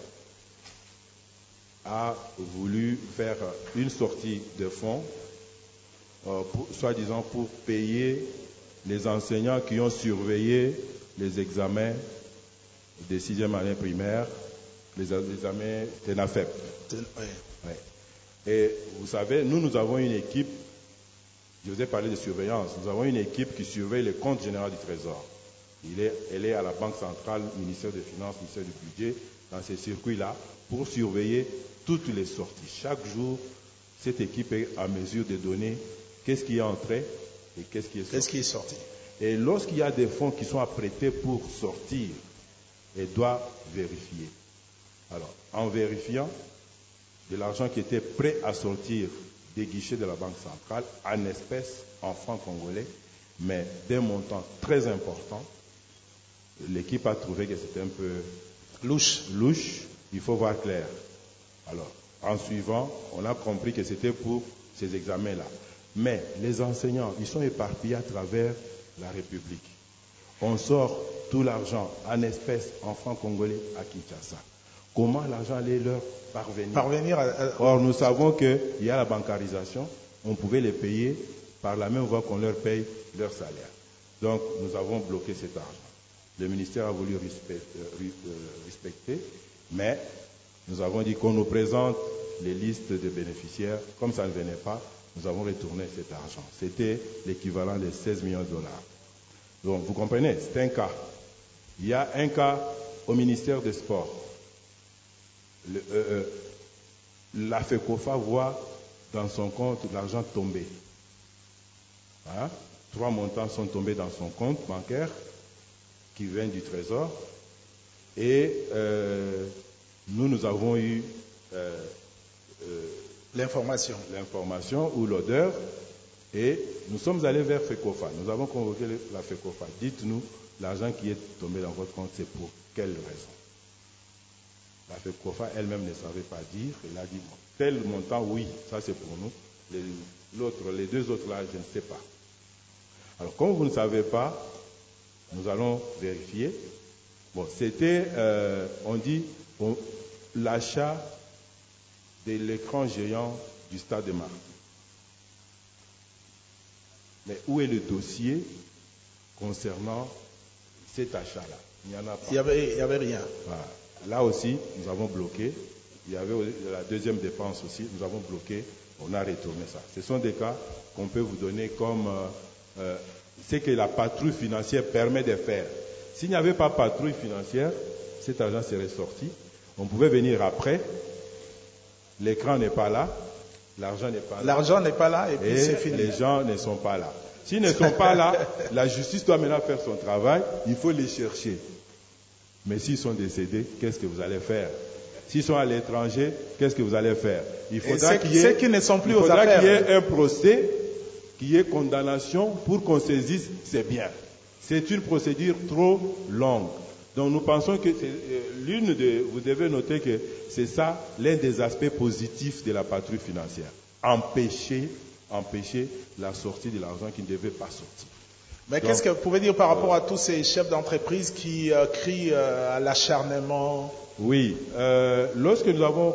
a voulu faire une sortie de fonds, soi-disant pour payer les enseignants qui ont surveillé les examens des 6e année primaire, les examens TENAFEP. Ouais. Et vous savez, nous avons une équipe, je vous ai parlé de surveillance, nous avons une équipe qui surveille les comptes généraux du Trésor. Elle est à la Banque centrale, ministère des Finances, ministère du Budget, dans ces circuits-là, pour surveiller toutes les sorties. Chaque jour, cette équipe est en mesure de donner qu'est-ce qui est entré et qu'est-ce qui est sorti. Qu'est-ce qui est sorti? Et lorsqu'il y a des fonds qui sont apprêtés pour sortir, elle doit vérifier. Alors, en vérifiant, de l'argent qui était prêt à sortir des guichets de la Banque centrale, en espèces, en francs congolais, mais d'un montant très important, l'équipe a trouvé que c'était un peu louche. Il faut voir clair. Alors, en suivant, on a compris que c'était pour ces examens-là. Mais les enseignants, ils sont éparpillés à travers la République. On sort tout l'argent en espèces, en francs congolais à Kinshasa. Comment l'argent allait leur parvenir? Or, nous savons qu'il y a la bancarisation. On pouvait les payer par la même voie qu'on leur paye leur salaire. Donc, nous avons bloqué cet argent. Le ministère a voulu respecter, mais nous avons dit qu'on nous présente les listes de bénéficiaires. Comme ça ne venait pas, nous avons retourné cet argent. C'était l'équivalent de 16 millions de dollars. Donc, vous comprenez, c'est un cas. Il y a un cas au ministère des Sports. La FECOFA voit dans son compte l'argent tomber. Hein? 3 montants sont tombés dans son compte bancaire qui vient du Trésor. Et nous avons eu l'information ou l'odeur. Et nous sommes allés vers FECOFA. Nous avons convoqué la FECOFA. Dites-nous, l'argent qui est tombé dans votre compte, c'est pour quelle raison? La FECOFA elle-même ne savait pas dire. Elle a dit, bon, tel montant, oui, ça c'est pour nous. Les 2 autres là, je ne sais pas. Alors, comme vous ne savez pas, nous allons vérifier. Bon, c'était, on dit, l'achat de l'écran géant du stade de Marseille. Mais où est le dossier concernant cet achat-là? Il n'y en a pas. Il n'y avait rien. Voilà. Là aussi, nous avons bloqué. Il y avait la deuxième dépense aussi. Nous avons bloqué. On a retourné ça. Ce sont des cas qu'on peut vous donner comme ce que la patrouille financière permet de faire. S'il n'y avait pas patrouille financière, cet argent serait sorti. On pouvait venir après. L'écran n'est pas là. L'argent n'est pas là. L'argent n'est pas là et puis c'est fini. Les gens ne sont pas là. S'ils ne sont pas là, la justice doit maintenant faire son travail. Il faut les chercher. Mais s'ils sont décédés, qu'est-ce que vous allez faire? S'ils sont à l'étranger, qu'est-ce que vous allez faire? Il faudra qu'il y ait un procès, qu'il y ait condamnation pour qu'on saisisse ces biens. C'est une procédure trop longue. Donc nous pensons que vous devez noter que c'est ça l'un des aspects positifs de la patrouille financière. Empêcher la sortie de l'argent qui ne devait pas sortir. Mais qu'est-ce que vous pouvez dire par rapport à tous ces chefs d'entreprise qui crient à l'acharnement? Oui, lorsque nous avons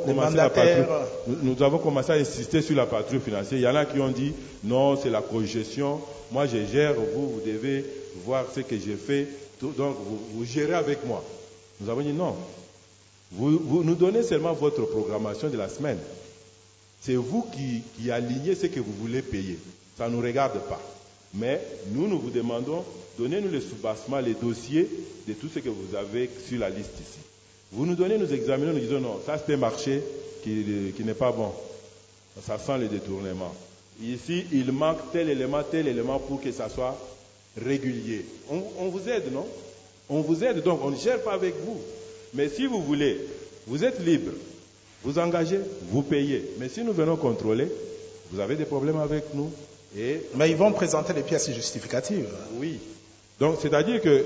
commencé à insister sur la patrouille financière, il y en a qui ont dit non, c'est la cogestion, moi je gère, vous devez voir ce que j'ai fait, donc vous gérez avec moi. Nous avons dit non, vous nous donnez seulement votre programmation de la semaine. C'est vous qui alignez ce que vous voulez payer. Ça ne nous regarde pas. Mais nous vous demandons, donnez-nous les sous-bassements, les dossiers de tout ce que vous avez sur la liste ici. Vous nous donnez, nous examinons, nous disons non, ça c'est un marché qui n'est pas bon. Ça sent le détournement. Ici, il manque tel élément pour que ça soit régulier. On vous aide, non? On vous aide, donc on ne gère pas avec vous. Mais si vous voulez, vous êtes libre. Vous engagez, vous payez. Mais si nous venons contrôler, vous avez des problèmes avec nous, Mais ils vont présenter les pièces justificatives. Oui. Donc, c'est-à-dire que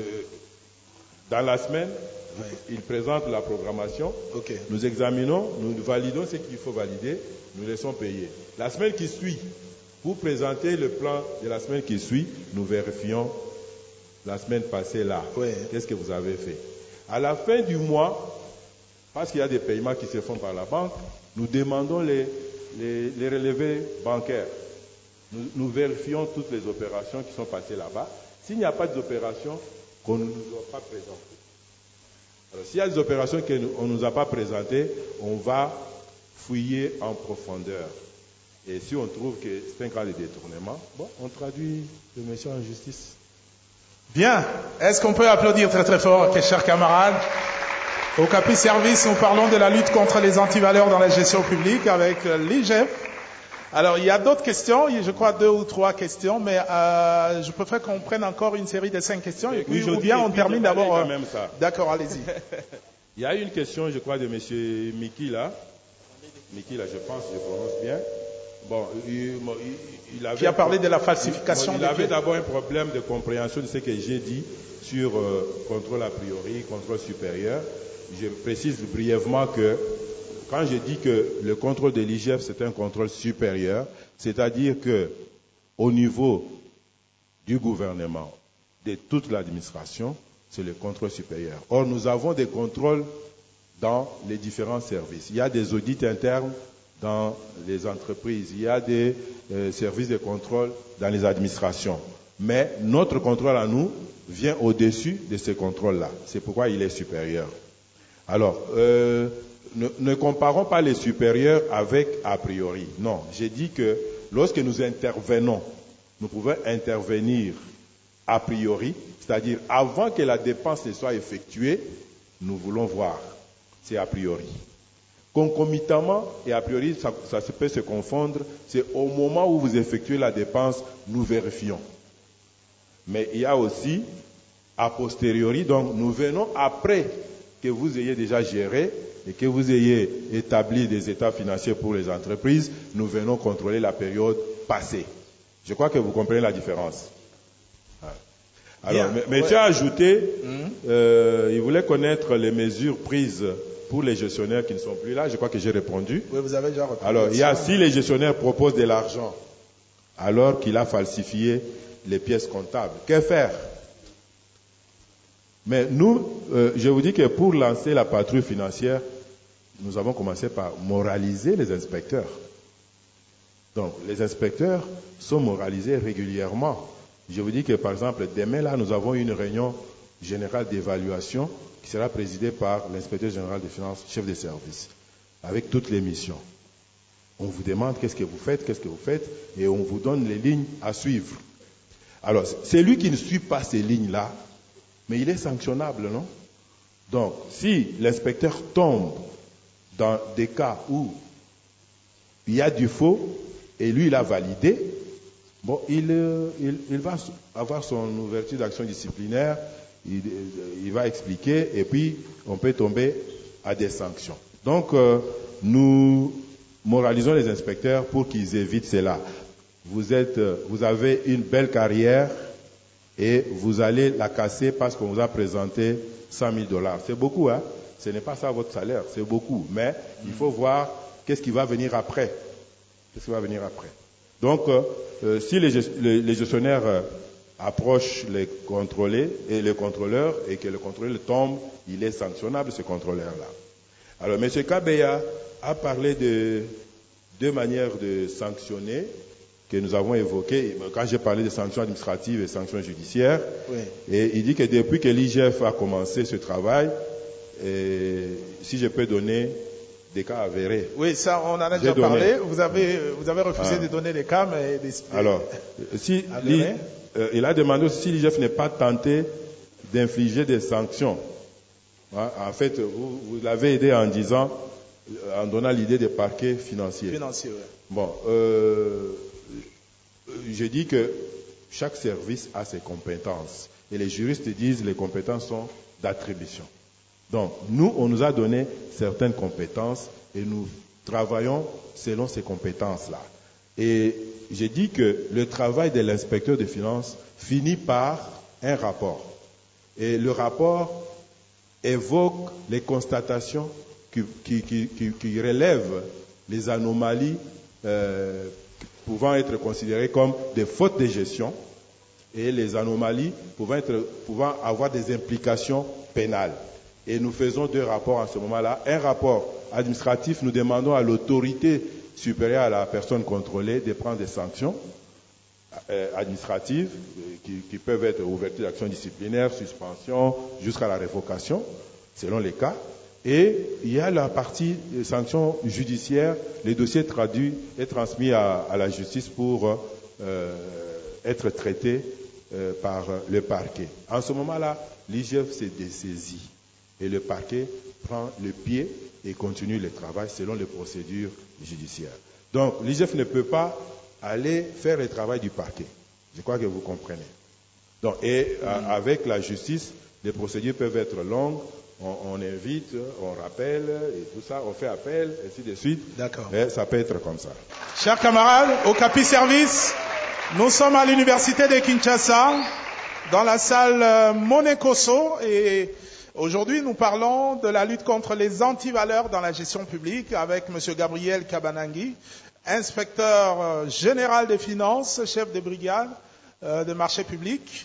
dans la semaine, ils présentent la programmation. Nous examinons, nous validons ce qu'il faut valider, nous laissons payer. La semaine qui suit, pour présenter le plan de la semaine qui suit, nous vérifions la semaine passée là. Qu'est-ce que vous avez fait? À la fin du mois, parce qu'il y a des paiements qui se font par la banque, nous demandons les relevés bancaires. Nous vérifions toutes les opérations qui sont passées là-bas. S'il n'y a pas d'opérations qu'on ne nous a pas présentées. Alors, s'il y a des opérations qu'on ne nous a pas présentées, on va fouiller en profondeur. Et si on trouve que c'est un cas de détournement, on traduit le monsieur en justice. Bien. Est-ce qu'on peut applaudir très très fort, mes chers camarades? Au Capi Service, nous parlons de la lutte contre les antivaleurs dans la gestion publique avec l'IGF. Alors, il y a d'autres questions, je crois 2 ou 3 questions, mais je préfère qu'on prenne encore une série de 5 questions, et puis, ou bien on termine d'abord. D'accord, allez-y. Il y a une question, je crois, de M. Miki là. Miki là, je pense, je prononce bien. Bon, il avait, qui a parlé de la falsification. Il avait d'abord un problème de compréhension de ce que j'ai dit sur contrôle a priori, contrôle supérieur. Je précise brièvement que quand je dis que le contrôle de l'IGF, c'est un contrôle supérieur, c'est-à-dire que au niveau du gouvernement, de toute l'administration, c'est le contrôle supérieur. Or, nous avons des contrôles dans les différents services. Il y a des audits internes dans les entreprises, il y a des services de contrôle dans les administrations. Mais notre contrôle à nous vient au-dessus de ces contrôles-là. C'est pourquoi il est supérieur. Alors, ne comparons pas les supérieurs avec a priori. Non, j'ai dit que lorsque nous intervenons, nous pouvons intervenir a priori, c'est-à-dire avant que la dépense ne soit effectuée, nous voulons voir. C'est a priori. Concomitamment, et a priori, ça peut se confondre, c'est au moment où vous effectuez la dépense, nous vérifions. Mais il y a aussi a posteriori, donc nous venons après que vous ayez déjà géré et que vous ayez établi des états financiers pour les entreprises, nous venons contrôler la période passée. Je crois que vous comprenez la différence. Alors, mais tu as ajouté, il voulait connaître les mesures prises pour les gestionnaires qui ne sont plus là. Je crois que j'ai répondu. Oui, vous avez déjà répondu. Alors, il y a si les gestionnaires proposent de l'argent alors qu'il a falsifié les pièces comptables, que faire? Mais nous, je vous dis que pour lancer la patrouille financière, nous avons commencé par moraliser les inspecteurs. Donc, les inspecteurs sont moralisés régulièrement. Je vous dis que, par exemple, demain, là, nous avons une réunion générale d'évaluation qui sera présidée par l'inspecteur général des finances, chef de service, avec toutes les missions. On vous demande qu'est-ce que vous faites, et on vous donne les lignes à suivre. Alors, c'est lui qui ne suit pas ces lignes-là, mais il est sanctionnable, non? Donc, si l'inspecteur tombe dans des cas où il y a du faux, et lui, il a validé, bon, il va avoir son ouverture d'action disciplinaire, il va expliquer, et puis on peut tomber à des sanctions. Donc, nous moralisons les inspecteurs pour qu'ils évitent cela. Vous avez une belle carrière et vous allez la casser parce qu'on vous a présenté $100,000. C'est beaucoup, hein? Ce n'est pas ça votre salaire, c'est beaucoup. Mais il faut voir qu'est-ce qui va venir après. Donc, si les gestionnaires approchent les contrôlés et les contrôleurs et que le contrôleur tombe, il est sanctionnable, ce contrôleur-là. Alors, M. Kabeya a parlé de 2 manières de sanctionner que nous avons évoquées quand j'ai parlé de sanctions administratives et sanctions judiciaires. Oui. Et il dit que depuis que l'IGF a commencé ce travail, si je peux donner des cas avérés. Oui, ça, on en a déjà parlé. Vous avez refusé de donner des cas, mais des alors, si il a demandé aussi si l'IGF n'est pas tenté d'infliger des sanctions. En fait, vous l'avez aidé en disant, en donnant l'idée des parquets financiers. Financiers, oui. Bon, je dis que chaque service a ses compétences. Et les juristes disent que les compétences sont d'attribution. Donc, nous, on nous a donné certaines compétences et nous travaillons selon ces compétences-là. Et j'ai dit que le travail de l'inspecteur des finances finit par un rapport. Et le rapport évoque les constatations qui relèvent les anomalies pouvant être considérées comme des fautes de gestion et les anomalies pouvant avoir des implications pénales. Et nous faisons 2 rapports en ce moment-là. Un rapport administratif, nous demandons à l'autorité supérieure à la personne contrôlée de prendre des sanctions administratives qui peuvent être ouverture d'action disciplinaire, suspension, jusqu'à la révocation, selon les cas. Et il y a la partie des sanctions judiciaires, les dossiers traduits et transmis à la justice pour être traités par le parquet. En ce moment-là, l'IGF s'est dessaisi et le parquet prend le pied et continue le travail selon les procédures judiciaires. Donc, l'IGF ne peut pas aller faire le travail du parquet. Je crois que vous comprenez. Donc, avec la justice, les procédures peuvent être longues. On invite, on rappelle et tout ça, on fait appel, ainsi de suite. D'accord. Et ça peut être comme ça. Chers camarades, au Capi Service, nous sommes à l'université de Kinshasa, dans la salle Monekoso, et aujourd'hui nous parlons de la lutte contre les antivaleurs dans la gestion publique avec M. Gabriel Kabanangi, inspecteur général des finances, chef de brigade de marché public.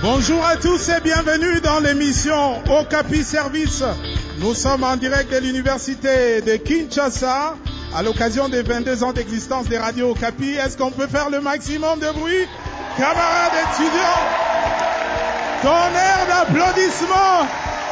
Bonjour à tous et bienvenue dans l'émission Okapi Service. Nous sommes en direct de l'université de Kinshasa à l'occasion des 22 ans d'existence des radios Okapi. Est-ce qu'on peut faire le maximum de bruit? Camarades étudiants, tonnerre d'applaudissements.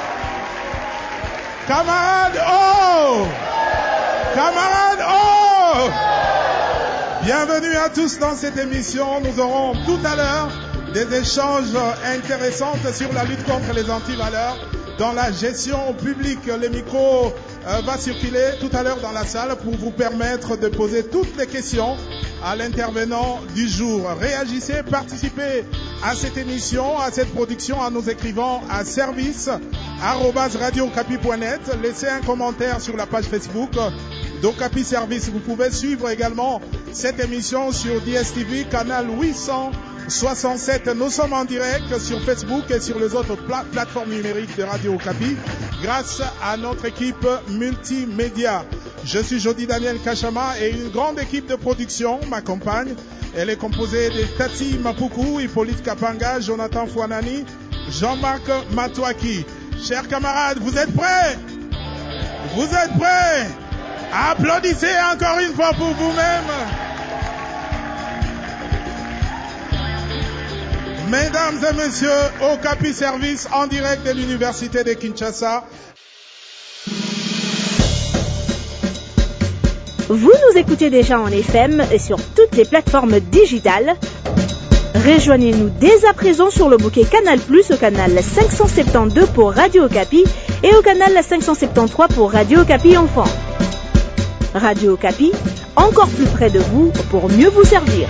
Camarades, oh! Camarades, oh! Bienvenue à tous dans cette émission. Nous aurons tout à l'heure des échanges intéressants sur la lutte contre les antivaleurs dans la gestion publique. Le micro va circuler tout à l'heure dans la salle pour vous permettre de poser toutes les questions à l'intervenant du jour. Réagissez, participez à cette émission, à cette production en nous écrivant à service@radiocapi.net. Laissez un commentaire sur la page Facebook d'Okapi Service. Vous pouvez suivre également cette émission sur DSTV, canal 867. Nous sommes en direct sur Facebook et sur les autres plateformes numériques de Radio Okapi grâce à notre équipe multimédia. Je suis Jody Daniel Kachama et une grande équipe de production m'accompagne. Elle est composée de Tati Mapuku, Hippolyte Kapanga, Jonathan Fouanani, Jean-Marc Matouaki. Chers camarades, vous êtes prêts? Vous êtes prêts? Applaudissez encore une fois pour vous-même. Mesdames et messieurs, Okapi Service en direct de l'université de Kinshasa. Vous nous écoutez déjà en FM et sur toutes les plateformes digitales. Rejoignez-nous dès à présent sur le bouquet Canal+, au canal 572 pour Radio Okapi et au canal 573 pour Radio Okapi Enfant. Radio Okapi, encore plus près de vous pour mieux vous servir.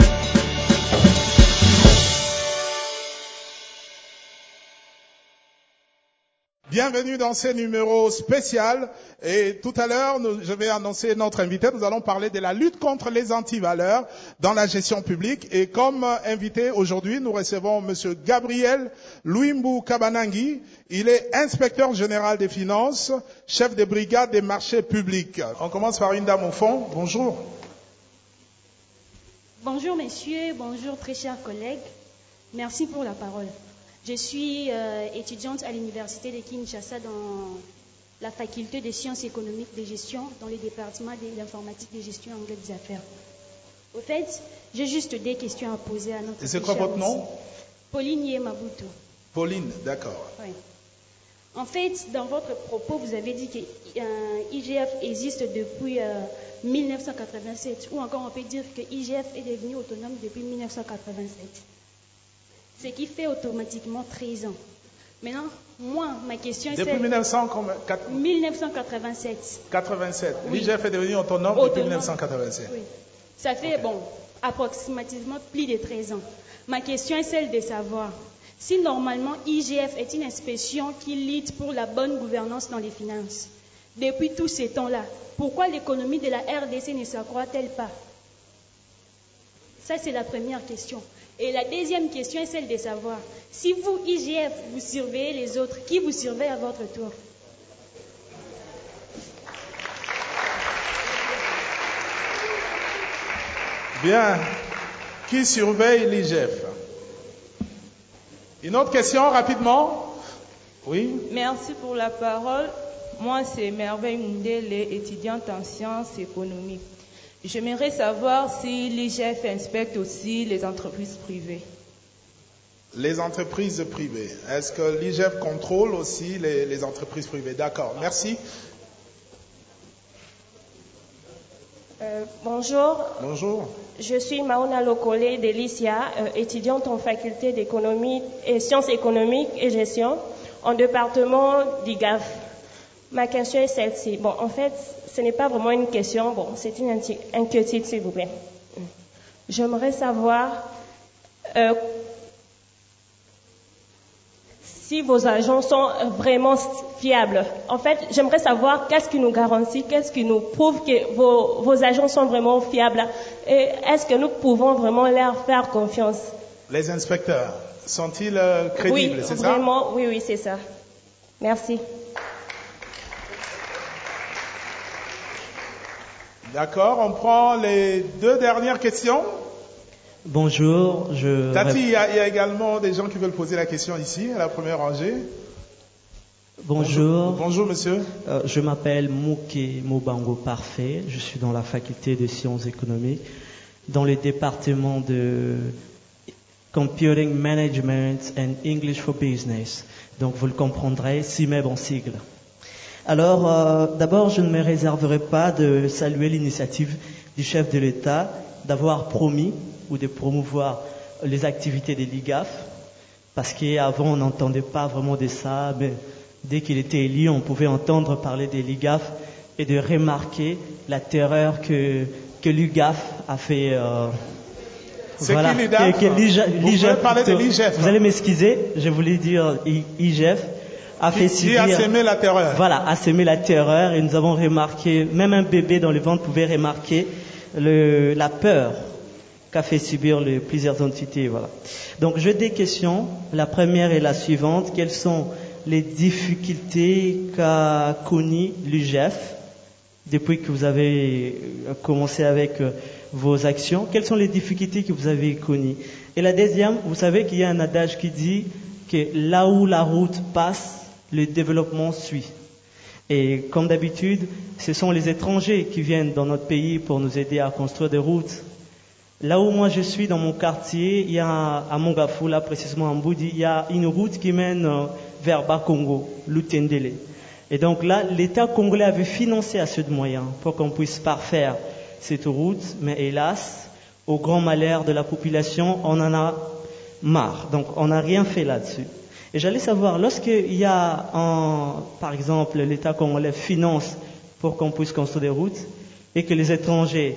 Bienvenue dans ce numéro spécial et tout à l'heure, je vais annoncer notre invité. Nous allons parler de la lutte contre les antivaleurs dans la gestion publique et comme invité aujourd'hui, nous recevons monsieur Gabriel Luimbu Kabanangi. Il est inspecteur général des finances, chef de brigade des marchés publics. On commence par une dame au fond. Bonjour. Bonjour messieurs, bonjour très chers collègues. Merci pour la parole. Je suis étudiante à l'université de Kinshasa dans la faculté des sciences économiques de gestion dans le département de l'informatique de gestion anglaise des affaires. Au fait, j'ai juste des questions à poser à notre. Et c'est quoi votre nom? Pauline Yemabutu. Pauline, d'accord. Oui. En fait, dans votre propos, vous avez dit que IGF existe depuis 1987, ou encore on peut dire que IGF est devenu autonome depuis 1987. Ce qui fait automatiquement 13 ans. Maintenant, moi, ma question est depuis 1987. 87. Oui. L'IGF est devenu autonome depuis 1987. Oui. Ça fait, approximativement plus de 13 ans. Ma question est celle de savoir si normalement IGF est une inspection qui lutte pour la bonne gouvernance dans les finances. Depuis tous ces temps-là, pourquoi l'économie de la RDC ne s'accroît-elle pas? Ça, c'est la première question. Et la deuxième question est celle de savoir, si vous, IGF, vous surveillez les autres, qui vous surveille à votre tour? Bien. Qui surveille l'IGF? Une autre question, rapidement? Oui. Merci pour la parole. Moi, c'est Merveille Mundele, étudiante en sciences économiques. J'aimerais savoir si l'IGF inspecte aussi les entreprises privées. Les entreprises privées. Est-ce que l'IGF contrôle aussi les entreprises privées? D'accord, merci. Bonjour. Bonjour. Je suis Mauna Lokole de l'ICIA, étudiante en faculté d'économie et sciences économiques et gestion en département d'IGAF. Ma question est celle-ci. Bon, en fait, ce n'est pas vraiment une question, c'est une inquiétude, s'il vous plaît. J'aimerais savoir si vos agents sont vraiment fiables. En fait, j'aimerais savoir qu'est-ce qui nous garantit, qu'est-ce qui nous prouve que vos agents sont vraiment fiables et est-ce que nous pouvons vraiment leur faire confiance? Les inspecteurs, sont-ils crédibles, c'est ça? Oui, c'est ça. Merci. D'accord, on prend les deux dernières questions. Bonjour, Tati, il y a également des gens qui veulent poser la question ici, à la première rangée. Bonjour. Bonjour, monsieur. Je m'appelle Mouké Mobango Parfait. Je suis dans la faculté de sciences économiques, dans le département de Computing Management and English for Business. Donc, vous le comprendrez, CIMEB en sigle. Alors, d'abord, je ne me réserverai pas de saluer l'initiative du chef de l'État d'avoir promis ou de promouvoir les activités des LIGAF, parce qu'avant, on n'entendait pas vraiment de ça, mais dès qu'il était élu, on pouvait entendre parler des LIGAF et de remarquer la terreur que l'UGAF a fait. C'est voilà, qui l'IGAF? Vous pouvez parler de l'IGF. Vous allez m'excuser, je voulais dire IGF. A fait subir, qui a sémé la terreur. Voilà, a sémé la terreur, et nous avons remarqué, même un bébé dans le ventre pouvait remarquer la peur qu'a fait subir plusieurs entités. Voilà. Donc j'ai des questions. La première est la suivante. Quelles sont les difficultés qu'a connues l'UGF depuis que vous avez commencé avec vos actions? Quelles sont les difficultés que vous avez connues? Et la deuxième, vous savez qu'il y a un adage qui dit que là où la route passe, le développement suit. Et comme d'habitude, ce sont les étrangers qui viennent dans notre pays pour nous aider à construire des routes. Là où moi je suis, dans mon quartier, il y a à Mongafou, là précisément en Boudi, il y a une route qui mène vers Bakongo, Lutendele. Et donc là, l'État congolais avait financé assez de moyens pour qu'on puisse parfaire cette route, mais hélas, au grand malheur de la population, on en a marre. Donc on n'a rien fait là-dessus. Et j'allais savoir, lorsqu'il y a, par exemple, l'État congolais finance pour qu'on puisse construire des routes, et que les étrangers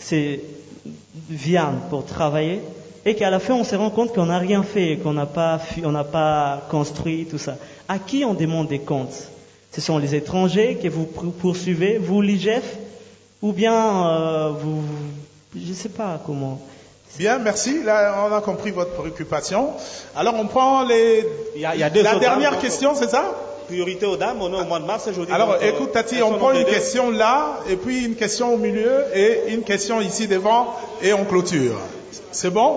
viennent pour travailler, et qu'à la fin on se rend compte qu'on n'a rien fait, qu'on n'a pas construit, tout ça. À qui on demande des comptes? Ce sont les étrangers que vous poursuivez, vous l'IGF, ou bien je ne sais pas comment. Bien, merci. Là, on a compris votre préoccupation. Alors, on prend la dernière question, c'est ça? Priorité aux dames, on est au mois de mars. Alors, écoute, Tati, on prend une question là, et puis une question au milieu, et une question ici devant, et on clôture. C'est bon?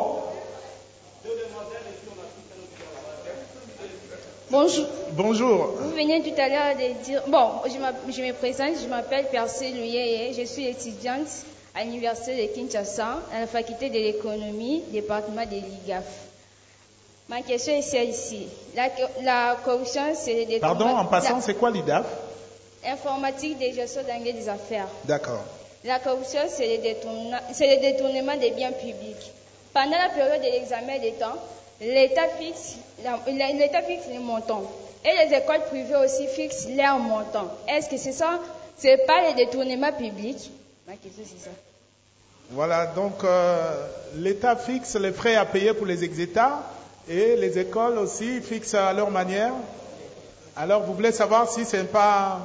Bonjour. Bonjour. Vous venez tout à l'heure de dire... Bon, je me présente, je m'appelle Percé Luyeye, je suis étudiante à l'Université de Kinshasa, à la faculté de l'économie, département de l'IGAF. Ma question est celle-ci. La corruption, c'est le détournement... Pardon, en passant, c'est quoi l'IGAF? Informatique de gestion d'anglais des affaires. D'accord. La corruption, c'est le détournement des biens publics. Pendant la période de l'examen des temps, l'État fixe les montants. Et les écoles privées aussi fixent leurs montants. Est-ce que c'est ça? C'est pas le détournement public? Ma question, c'est ça. Voilà, donc l'État fixe les frais à payer pour les ex-États et les écoles aussi fixent à leur manière. Alors, vous voulez savoir si c'est pas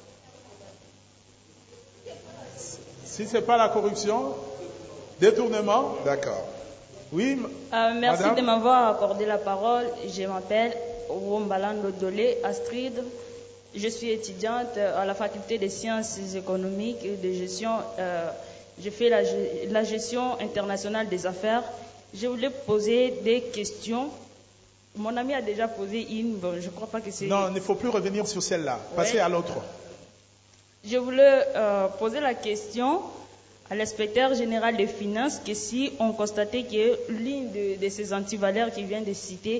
la corruption, détournement? D'accord. Oui, merci madame. de m'avoir accordé la parole. Je m'appelle Rombalando Dolé Astrid. Je suis étudiante à la faculté des sciences économiques et de gestion. Je fais la gestion internationale des affaires. Je voulais poser des questions. Mon ami a déjà posé une. Bon, je ne crois pas que c'est... Non, il ne faut plus revenir sur celle-là. Passez à l'autre. Je voulais poser la question à l'inspecteur général des finances que si on constatait que l'une de ces antivaleurs qu'il vient de citer,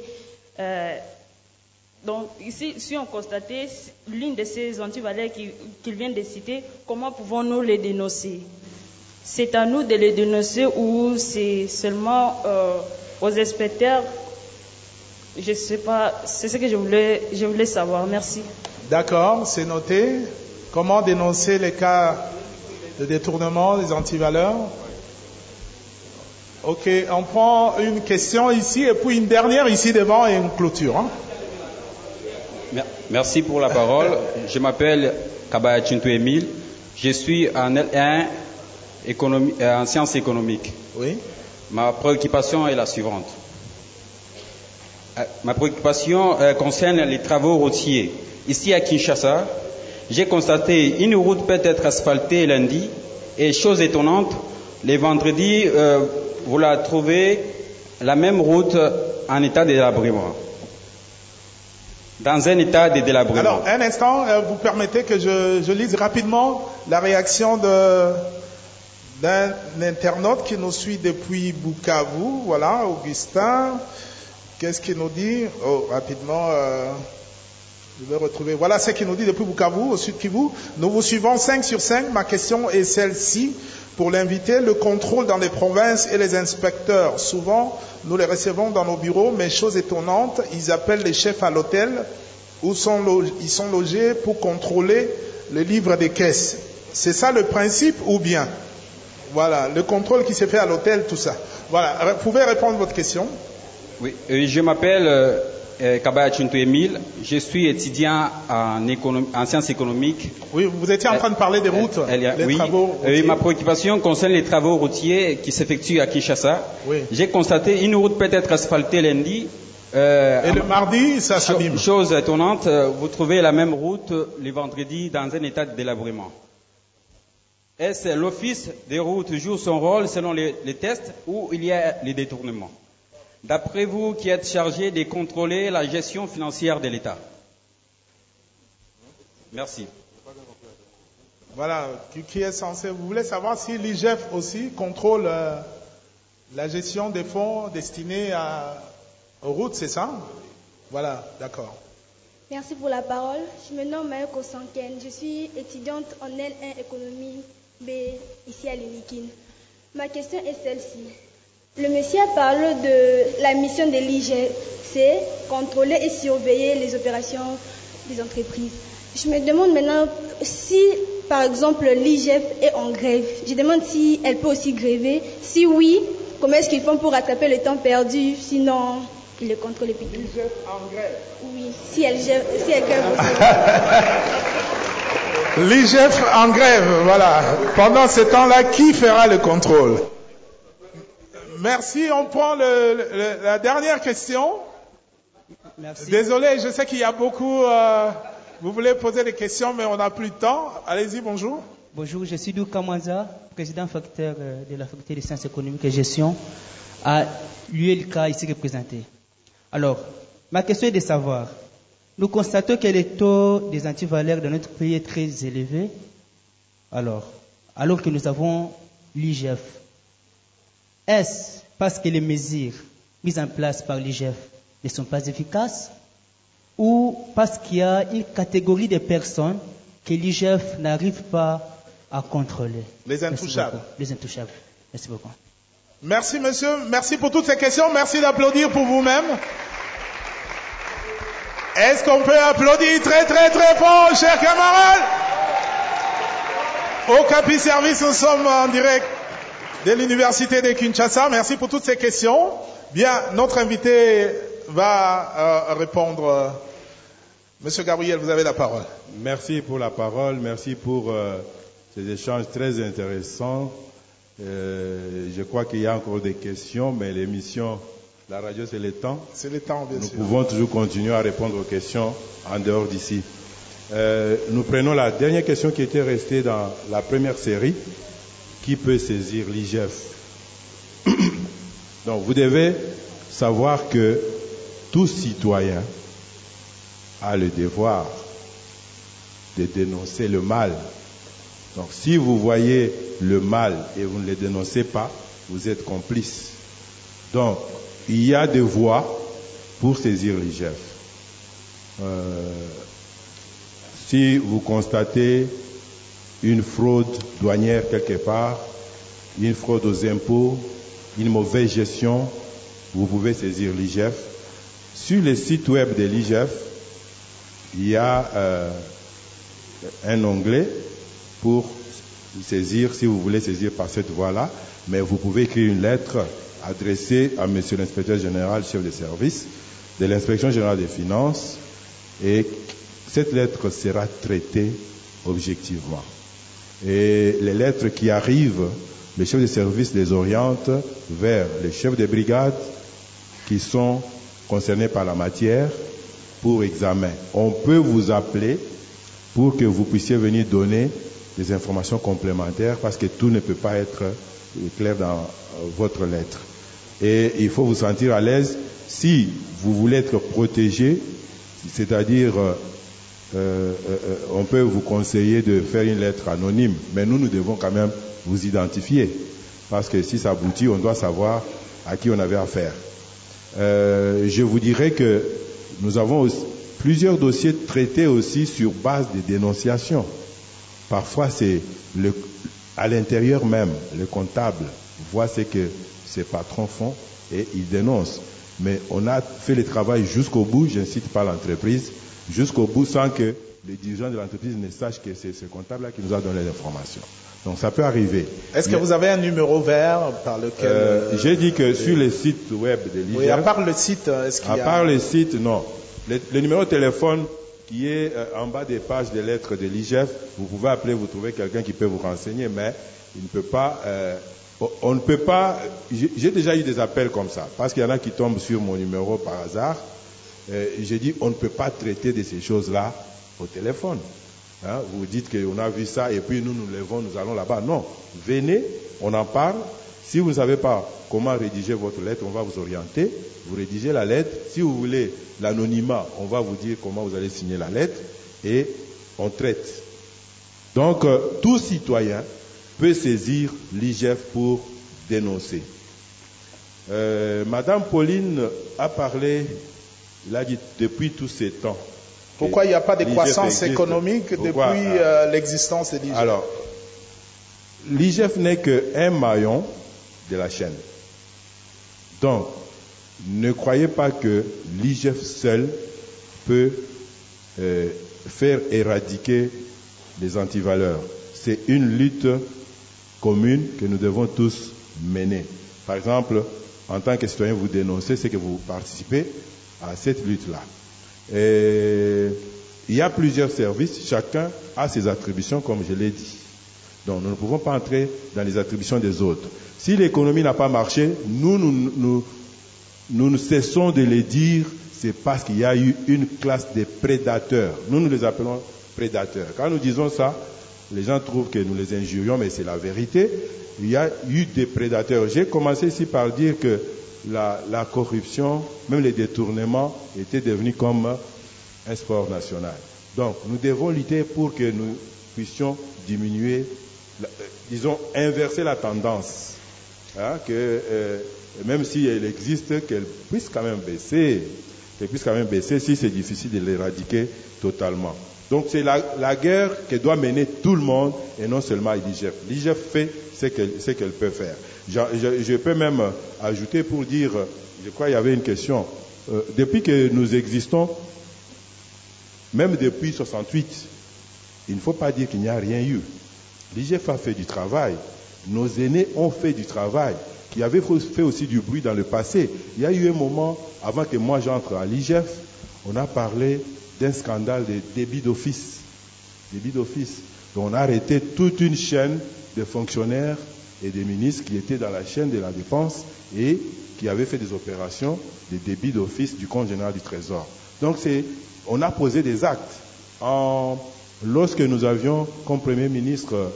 donc ici, si on constatait l'une de ces antivaleurs qu'il vient de citer, comment pouvons-nous les dénoncer? C'est à nous de les dénoncer ou c'est seulement aux inspecteurs? Je ne sais pas, c'est ce que je voulais savoir. Merci. D'accord, c'est noté. Comment dénoncer les cas de détournement des antivaleurs? Ok, on prend une question ici et puis une dernière ici devant et une clôture. Hein? Merci pour la parole. Je m'appelle Kabaya Chintou Emile. Je suis en L1 en sciences économiques. Oui. Ma préoccupation est la suivante. Ma préoccupation concerne les travaux routiers. Ici à Kinshasa, j'ai constaté une route peut être asphaltée lundi et chose étonnante, les vendredis, vous la trouvez la même route en état de délabrement. Dans un état de délabrement. Alors, un instant, vous permettez que je lise rapidement la réaction d'un internaute qui nous suit depuis Bukavu. Voilà, Augustin. Qu'est-ce qu'il nous dit? Oh, rapidement, je vais retrouver. Voilà ce qu'il nous dit depuis Bukavu, au sud Kivu. Nous vous suivons 5 sur 5. Ma question est celle-ci. Pour l'inviter, le contrôle dans les provinces et les inspecteurs. Souvent, nous les recevons dans nos bureaux, mais chose étonnante, ils appellent les chefs à l'hôtel où ils sont logés pour contrôler les livres des caisses. C'est ça le principe ou bien? Voilà, le contrôle qui se fait à l'hôtel, tout ça. Voilà, vous pouvez répondre à votre question? Oui, je m'appelle Kabaya Chintu Emile, je suis étudiant en sciences économiques. Oui, vous étiez en train de parler des routes, les travaux routiers. Ma préoccupation concerne les travaux routiers qui s'effectuent à Kinshasa. Oui. J'ai constaté une route peut être asphaltée lundi. Et le mardi, ça s'abîme. Chose étonnante, vous trouvez la même route le vendredi dans un état de délabrement. Est-ce l'office des routes joue son rôle selon les tests ou il y a les détournements? D'après vous, qui êtes chargé de contrôler la gestion financière de l'État? Merci. Voilà, qui est censé... Vous voulez savoir si l'IGF aussi contrôle la gestion des fonds destinés aux routes, c'est ça? Voilà, d'accord. Merci pour la parole. Je me nomme Mayoko Sanken. Je suis étudiante en L1 économie B ici à l'UNIKIN. Ma question est celle-ci. Le monsieur parle de la mission de l'IGF, c'est contrôler et surveiller les opérations des entreprises. Je me demande maintenant si, par exemple, l'IGF est en grève. Je demande si elle peut aussi gréver. Si oui, comment est-ce qu'ils font pour rattraper le temps perdu? Sinon, ils le contrôlent plus. L'IGF en grève? Oui, si elle grève aussi. L'IGF en grève, voilà. Pendant ce temps-là, qui fera le contrôle? Merci, on prend la dernière question. Merci. Désolé, je sais qu'il y a beaucoup... vous voulez poser des questions, mais on n'a plus de temps. Allez-y, bonjour. Bonjour, je suis Douka Mwanza, président facteur de la faculté des sciences économiques et gestion à l'ULK ici représenté. Alors, ma question est de savoir, nous constatons que le taux des antivaleurs de notre pays est très élevé, alors que nous avons l'IGF. Est-ce parce que les mesures mises en place par l'IGF ne sont pas efficaces ou parce qu'il y a une catégorie de personnes que l'IGF n'arrive pas à contrôler? Les intouchables. Les intouchables. Merci beaucoup. Merci monsieur, merci pour toutes ces questions. Merci d'applaudir pour vous-même. Est-ce qu'on peut applaudir très très très fort, chers camarades? Au Capi Service, nous sommes en direct de l'Université de Kinshasa. Merci pour toutes ces questions. Bien, notre invité va répondre. Monsieur Gabriel, vous avez la parole. Merci pour la parole. Merci pour ces échanges très intéressants. Je crois qu'il y a encore des questions, mais l'émission, la radio, c'est le temps. C'est le temps, bien sûr. Nous pouvons toujours continuer à répondre aux questions en dehors d'ici. Nous prenons la dernière question qui était restée dans la première série. Qui peut saisir l'IGF? Donc, vous devez savoir que tout citoyen a le devoir de dénoncer le mal. Donc, si vous voyez le mal et vous ne le dénoncez pas, vous êtes complice. Donc, il y a des voies pour saisir l'IGF. Si vous constatez une fraude douanière quelque part, une fraude aux impôts, une mauvaise gestion, vous pouvez saisir l'IGF. Sur le site web de l'IGF, il y a un onglet pour saisir, si vous voulez saisir par cette voie-là, mais vous pouvez écrire une lettre adressée à Monsieur l'inspecteur général, chef de service de l'Inspection générale des finances, et cette lettre sera traitée objectivement. Et les lettres qui arrivent, les chefs de service les orientent vers les chefs de brigade qui sont concernés par la matière pour examen. On peut vous appeler pour que vous puissiez venir donner des informations complémentaires parce que tout ne peut pas être clair dans votre lettre. Et il faut vous sentir à l'aise si vous voulez être protégé, c'est-à-dire on peut vous conseiller de faire une lettre anonyme, mais nous devons quand même vous identifier parce que si ça aboutit, on doit savoir à qui on avait affaire. Je vous dirais que nous avons aussi plusieurs dossiers traités aussi sur base de dénonciations. Parfois, c'est à l'intérieur même, le comptable voit ce que ses patrons font et il dénonce. Mais on a fait le travail jusqu'au bout, je ne cite pas l'entreprise, jusqu'au bout sans que les dirigeants de l'entreprise ne sachent que c'est ce comptable-là qui nous a donné l'information. Donc ça peut arriver. Est-ce que vous avez un numéro vert par lequel... J'ai dit que sur les sites web de l'IGF... Oui, à part le site, est-ce qu'il y a... À part le site, non. Le numéro de téléphone qui est en bas des pages des lettres de l'IGF, vous pouvez appeler, vous trouvez quelqu'un qui peut vous renseigner, mais il ne peut pas... on ne peut pas... J'ai déjà eu des appels comme ça, parce qu'il y en a qui tombent sur mon numéro par hasard. J'ai dit, on ne peut pas traiter de ces choses-là au téléphone. Hein, vous dites qu'on a vu ça et puis nous levons, nous allons là-bas. Non, venez, on en parle. Si vous ne savez pas comment rédiger votre lettre, on va vous orienter. Vous rédigez la lettre. Si vous voulez l'anonymat, on va vous dire comment vous allez signer la lettre et on traite. Donc, tout citoyen peut saisir l'IGF pour dénoncer. Madame Pauline a parlé, il a dit depuis tous ces temps. Pourquoi il n'y a pas de croissance économique depuis l'existence de l'IGF? Alors, l'IGF n'est qu'un maillon de la chaîne. Donc, ne croyez pas que l'IGF seul peut faire éradiquer les antivaleurs. C'est une lutte commune que nous devons tous mener. Par exemple, en tant que citoyen, vous dénoncez, c'est que vous participez à cette lutte-là. Et il y a plusieurs services, chacun a ses attributions, comme je l'ai dit. Donc nous ne pouvons pas entrer dans les attributions des autres. Si l'économie n'a pas marché, nous ne cessons de le dire, c'est parce qu'il y a eu une classe de prédateurs. Nous les appelons prédateurs. Quand nous disons ça, les gens trouvent que nous les injurions, mais c'est la vérité. Il y a eu des prédateurs. J'ai commencé ici par dire que la corruption, même les détournements, étaient devenus comme un sport national. Donc, nous devons lutter pour que nous puissions diminuer, disons, inverser la tendance. Hein, que même si elle existe, qu'elle puisse quand même baisser. Qu'elle puisse quand même baisser si c'est difficile de l'éradiquer totalement. Donc, c'est la guerre que doit mener tout le monde et non seulement l'IGF. L'IGF fait ce qu'elle peut faire. Je peux même ajouter pour dire, je crois qu'il y avait une question, depuis que nous existons, même depuis 68, il ne faut pas dire qu'il n'y a rien eu. L'IGF a fait du travail. Nos aînés ont fait du travail, qui avait fait aussi du bruit dans le passé. Il y a eu un moment, avant que moi j'entre à l'IGF, on a parlé d'un scandale de débit d'office. Débit d'office. Donc on a arrêté toute une chaîne de fonctionnaires et des ministres qui étaient dans la chaîne de la dépense et qui avaient fait des opérations de débit d'office du compte général du Trésor. Donc on a posé des actes. Lorsque nous avions comme Premier ministre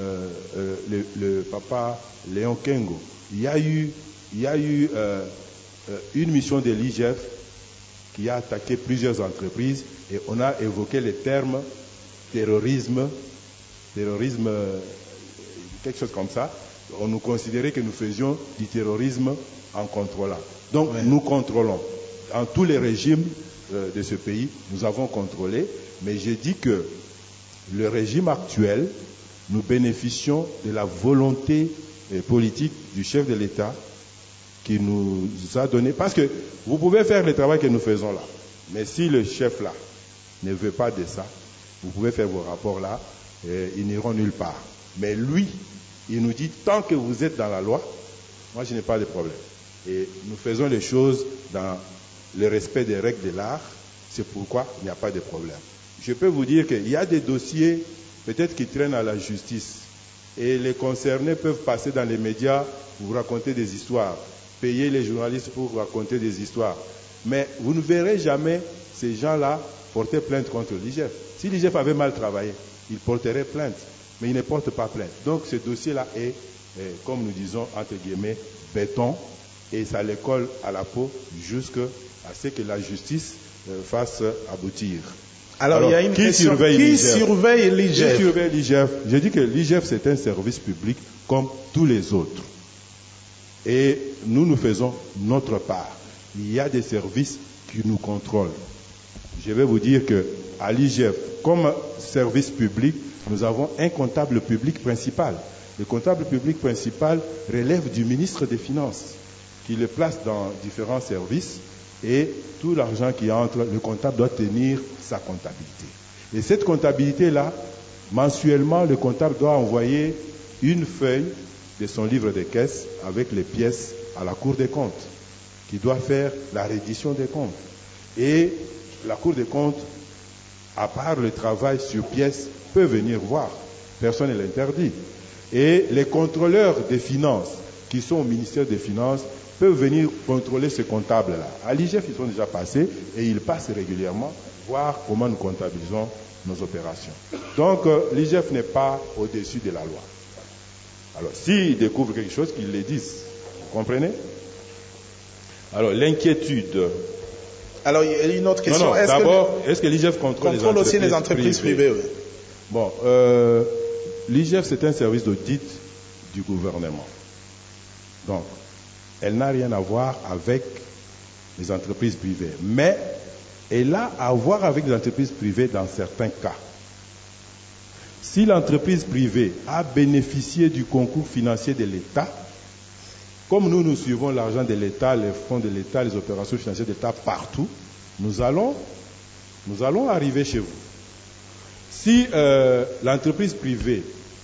le papa Léon Kengo, il y a eu une mission de l'IGF qui a attaqué plusieurs entreprises et on a évoqué le terme terrorisme, quelque chose comme ça. On nous considérait que nous faisions du terrorisme en contrôlant. Donc nous contrôlons. En tous les régimes de ce pays, nous avons contrôlé, mais j'ai dit que le régime actuel, nous bénéficions de la volonté politique du chef de l'État qui nous a donné, parce que vous pouvez faire le travail que nous faisons là, mais si le chef là ne veut pas de ça, vous pouvez faire vos rapports là, ils n'iront nulle part. Mais lui, il nous dit, tant que vous êtes dans la loi, moi je n'ai pas de problème. Et nous faisons les choses dans le respect des règles de l'art, c'est pourquoi il n'y a pas de problème. Je peux vous dire qu'il y a des dossiers peut-être qui traînent à la justice, et les concernés peuvent passer dans les médias pour vous raconter des histoires, payer les journalistes pour vous raconter des histoires. Mais vous ne verrez jamais ces gens-là porter plainte contre l'IGF. Si l'IGF avait mal travaillé, il porterait plainte. mais il ne porte pas plainte. Donc ce dossier-là est, comme nous disons, entre guillemets, béton, et ça les colle à la peau jusqu'à ce que la justice fasse aboutir. Alors, il y a une question. Qui surveille l'IGF? Qui surveille l'IGF? Je dis que l'IGF, c'est un service public comme tous les autres. Et nous faisons notre part. Il y a des services qui nous contrôlent. Je vais vous dire qu'à l'IGF, comme service public, nous avons un comptable public principal. Le comptable public principal relève du ministre des Finances, qui le place dans différents services, et tout l'argent qui entre, le comptable doit tenir sa comptabilité. Et cette comptabilité-là, mensuellement, le comptable doit envoyer une feuille de son livre de caisse avec les pièces à la Cour des comptes, qui doit faire la reddition des comptes. Et la Cour des comptes, à part le travail sur pièces, peut venir voir. Personne ne l'interdit. Et les contrôleurs des finances, qui sont au ministère des Finances, peuvent venir contrôler ce comptable-là. À l'IGF, ils sont déjà passés et ils passent régulièrement voir comment nous comptabilisons nos opérations. Donc, l'IGF n'est pas au-dessus de la loi. Alors, s'ils découvrent quelque chose, qu'ils le disent. Vous comprenez? Alors, l'inquiétude. Alors, il y a une autre question. Non, d'abord, est-ce que l'IGF contrôle aussi les entreprises privées? Oui. Bon, l'IGF, c'est un service d'audit du gouvernement. Donc, elle n'a rien à voir avec les entreprises privées. Mais elle a à voir avec les entreprises privées dans certains cas. Si l'entreprise privée a bénéficié du concours financier de l'État, comme nous suivons l'argent de l'État, les fonds de l'État, les opérations financières de l'État partout, nous allons arriver chez vous. Si l'entreprise privée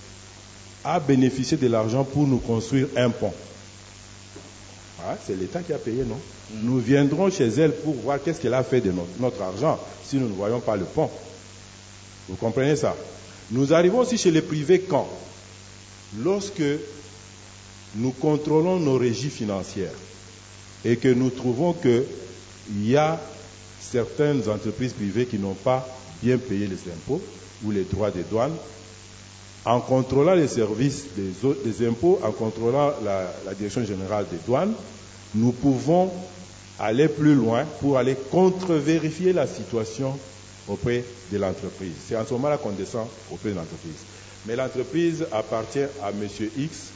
a bénéficié de l'argent pour nous construire un pont, c'est l'État qui a payé, non? Nous viendrons chez elle pour voir qu'est-ce qu'elle a fait de notre argent si nous ne voyons pas le pont. Vous comprenez ça? Nous arrivons aussi chez les privés quand? Lorsque nous contrôlons nos régies financières et que nous trouvons qu'il y a certaines entreprises privées qui n'ont pas bien payé les impôts ou les droits des douanes. En contrôlant les services des impôts, en contrôlant la direction générale des douanes, nous pouvons aller plus loin pour aller contre-vérifier la situation auprès de l'entreprise. C'est en ce moment-là qu'on descend auprès de l'entreprise. Mais l'entreprise appartient à M. X.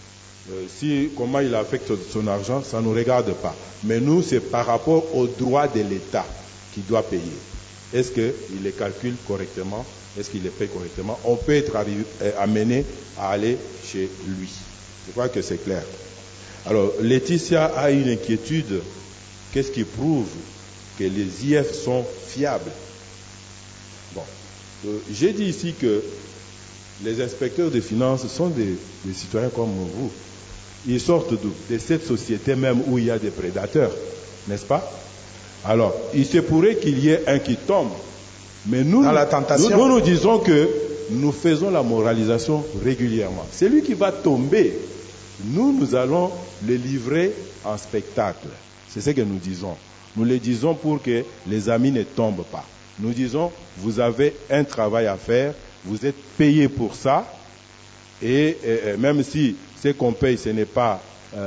Comment il affecte son argent, ça ne nous regarde pas. Mais nous, c'est par rapport aux droits de l'État qu'il doit payer. Est-ce qu'il les calcule correctement? Est-ce qu'il les paye correctement? On peut être amené à aller chez lui. Je crois que c'est clair. Alors, Laetitia a une inquiétude. Qu'est-ce qui prouve que les IF sont fiables? Bon, j'ai dit ici que les inspecteurs des finances sont des citoyens comme vous. Ils sortent d'où? De cette société même où il y a des prédateurs, n'est-ce pas? Alors, il se pourrait qu'il y ait un qui tombe. Mais nous, dans la tentation, nous disons que nous faisons la moralisation régulièrement. Celui qui va tomber, nous allons le livrer en spectacle. C'est ce que nous disons. Nous le disons pour que les amis ne tombent pas. Nous disons, vous avez un travail à faire, vous êtes payé pour ça, et même si ce qu'on paye, ce n'est pas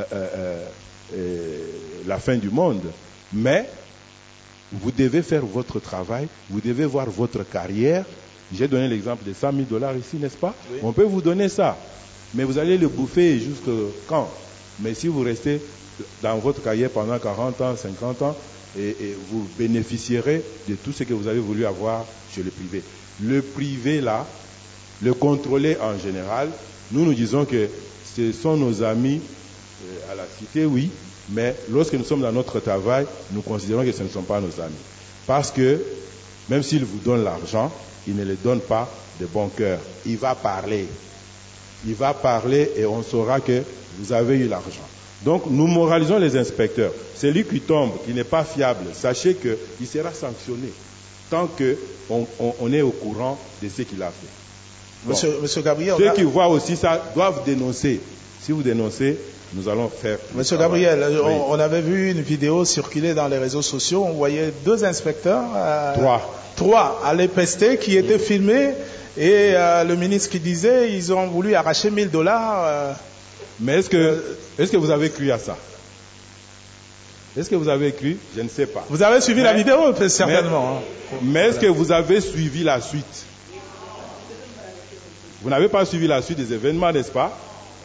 la fin du monde, mais vous devez faire votre travail, vous devez voir votre carrière. J'ai donné l'exemple de $100 000 ici, n'est-ce pas? Oui. On peut vous donner ça, mais vous allez le bouffer jusqu'à quand? Mais si vous restez dans votre carrière pendant 40 ans, 50 ans, et vous bénéficierez de tout ce que vous avez voulu avoir chez le privé. Le privé, là, le contrôler en général, nous disons que ce sont nos amis à la cité, oui, mais lorsque nous sommes dans notre travail, nous considérons que ce ne sont pas nos amis. Parce que, même s'ils vous donnent l'argent, ils ne le donnent pas de bon cœur. Il va parler. Il va parler et on saura que vous avez eu l'argent. Donc, nous moralisons les inspecteurs. Celui qui tombe, qui n'est pas fiable, sachez qu'il sera sanctionné tant qu'on est au courant de ce qu'il a fait. Bon. Monsieur Gabriel, ceux qui voient aussi ça doivent dénoncer. Si vous dénoncez, nous allons faire. Monsieur Gabriel, oui. On avait vu une vidéo circuler dans les réseaux sociaux. On voyait 2 inspecteurs. 3 aller pester qui étaient filmés Et le ministre qui disait, ils ont voulu arracher $1000. Mais est-ce que vous avez cru à ça? Est-ce que vous avez cru? Je ne sais pas. Vous avez suivi la vidéo, certainement. Mais est-ce que vous avez suivi la suite? Vous n'avez pas suivi la suite des événements, n'est-ce pas?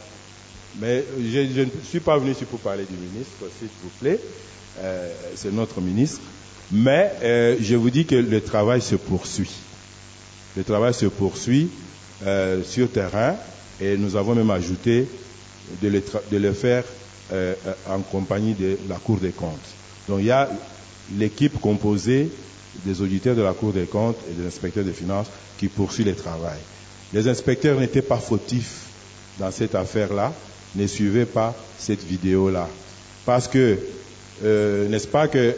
Mais je ne suis pas venu ici pour parler du ministre, s'il vous plaît. C'est notre ministre. Mais je vous dis que le travail se poursuit. Le travail se poursuit sur terrain et nous avons même ajouté de le faire en compagnie de la Cour des comptes. Donc il y a l'équipe composée des auditeurs de la Cour des comptes et des inspecteurs des finances qui poursuit le travail. Les inspecteurs n'étaient pas fautifs dans cette affaire-là, ne suivaient pas cette vidéo-là. Parce que, n'est-ce pas que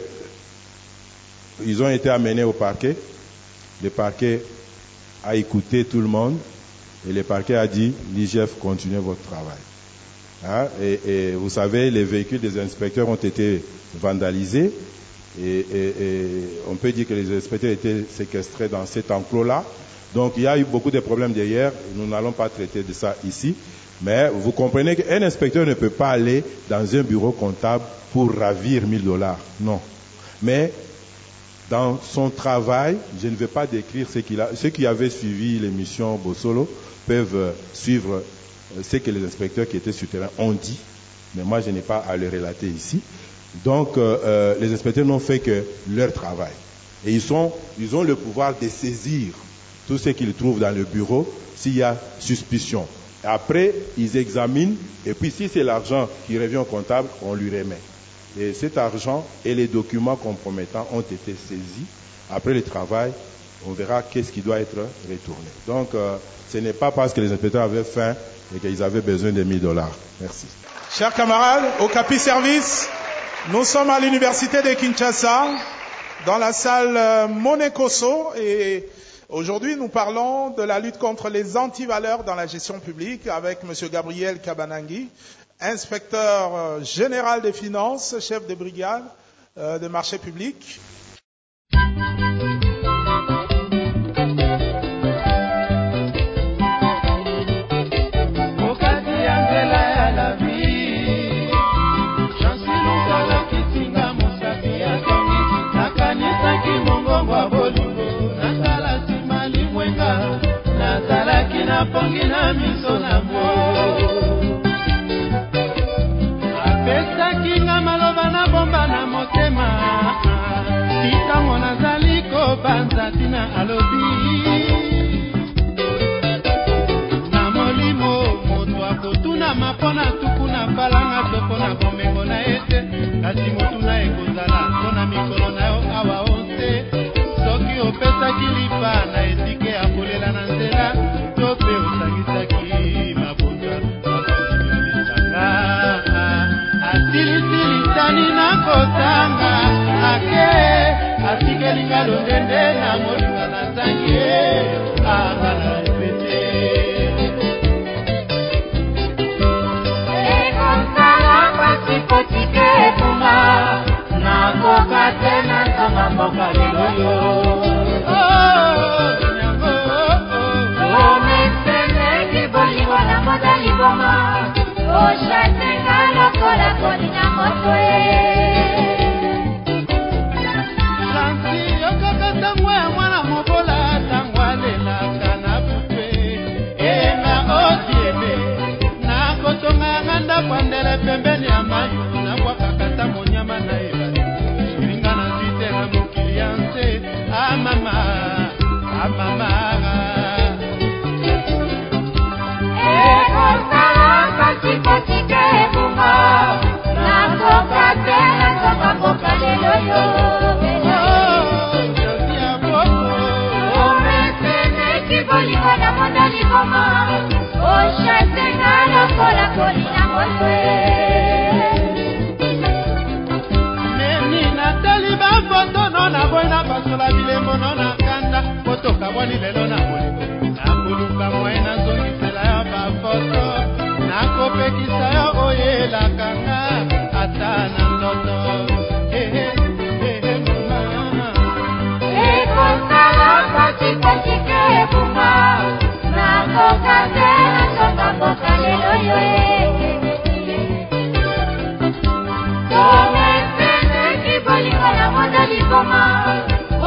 ils ont été amenés au parquet, le parquet a écouté tout le monde et le parquet a dit, l'IGF, continuez votre travail. Hein? Et vous savez, les véhicules des inspecteurs ont été vandalisés et on peut dire que les inspecteurs étaient séquestrés dans cet enclos-là. Donc il y a eu beaucoup de problèmes derrière, nous n'allons pas traiter de ça ici, mais vous comprenez qu'un inspecteur ne peut pas aller dans un bureau comptable pour ravir $1000, non. Mais dans son travail, je ne vais pas décrire ce qu'il a. Ceux qui avaient suivi l'émission Bossolo peuvent suivre ce que les inspecteurs qui étaient sur le terrain ont dit, mais moi je n'ai pas à le relater ici. Donc les inspecteurs n'ont fait que leur travail. Et ils ont le pouvoir de saisir tout ce qu'ils trouvent dans le bureau s'il y a suspicion. Et après, ils examinent, et puis si c'est l'argent qui revient au comptable, on lui remet. Et cet argent et les documents compromettants ont été saisis. Après le travail, on verra qu'est-ce qui doit être retourné. Donc, ce n'est pas parce que les inspecteurs avaient faim et qu'ils avaient besoin de $1000. Merci. Chers camarades, au Capi Service, nous sommes à l'université de Kinshasa, dans la salle Monekoso, et aujourd'hui nous parlons de la lutte contre les antivaleurs dans la gestion publique avec M. Gabriel Kabanangi, inspecteur général des finances, chef de brigade des marchés publics. Pongina miso na mo apesaki nga maloba na bomba na motema titango nazali kobanza tina alobi na molimo moto akotuna mapona tuku na balanga to mpona bomengo na ete kasi motuna ekozala mpona mikolo na yo awa onse soki opesaki lipa na etike ya kolela na nzela pe osangisaki mabonza mabanzi ya lisanga asilisilitani na kotanga ake asikelinga londende na molinga na zangi anga na repete ekosala kwasipotike ebuma nakoka te nazonga mboka leloyo na moda liboma oshatenga lokola kolina motoe chansi yokaka tango ya mwana mobola tango alelaka na butwe enga osiebe nakotonga nga ndako andele pembeni ya mayo nakwakakata monyama na ebale iringa na nzite na mokili ya nse amama neni natali bafoto no naboyina basola bilembo no na kanda kotoka bwani lelo na bolingo nakoluka mwaye nazongisela yo bafoto nakopekisa yo oyelakanga ata na ndoto mama ekosala patikotike ebuma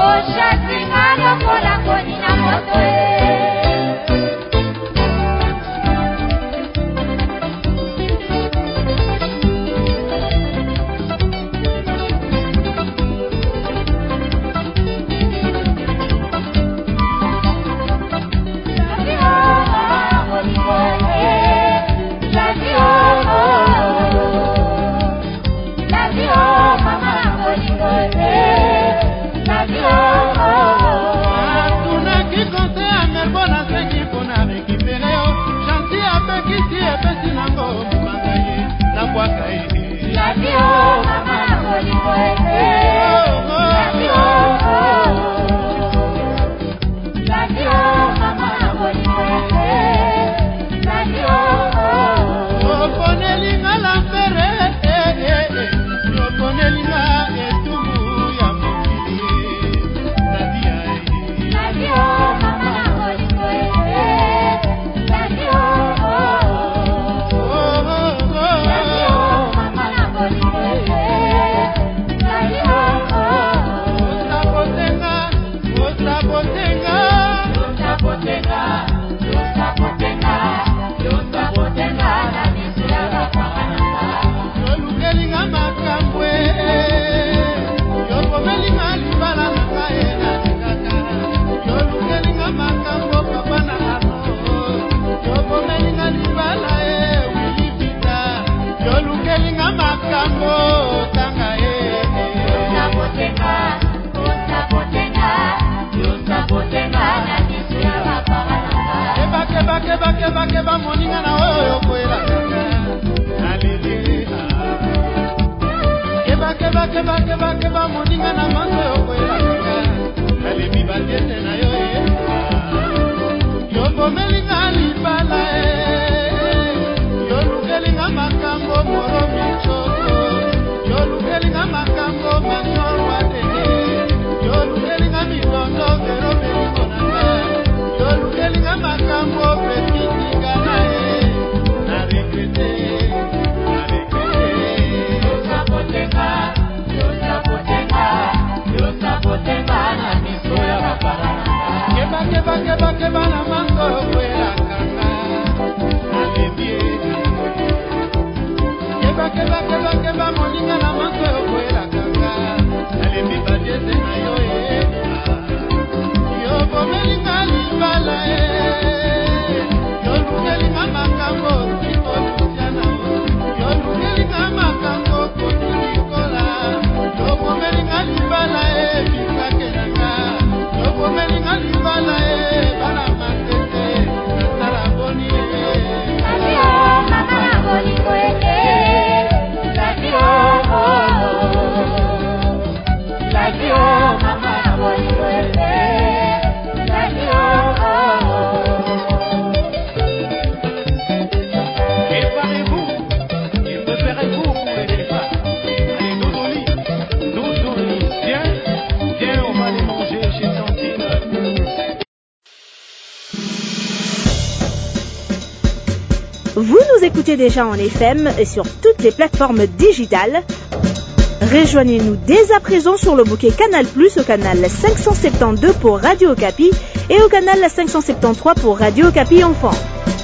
Vous nous écoutez déjà en FM sur toutes les plateformes digitales. Rejoignez-nous dès à présent sur le bouquet Canal+, au canal 572 pour Radio Okapi et au canal 573 pour Radio Okapi Enfant.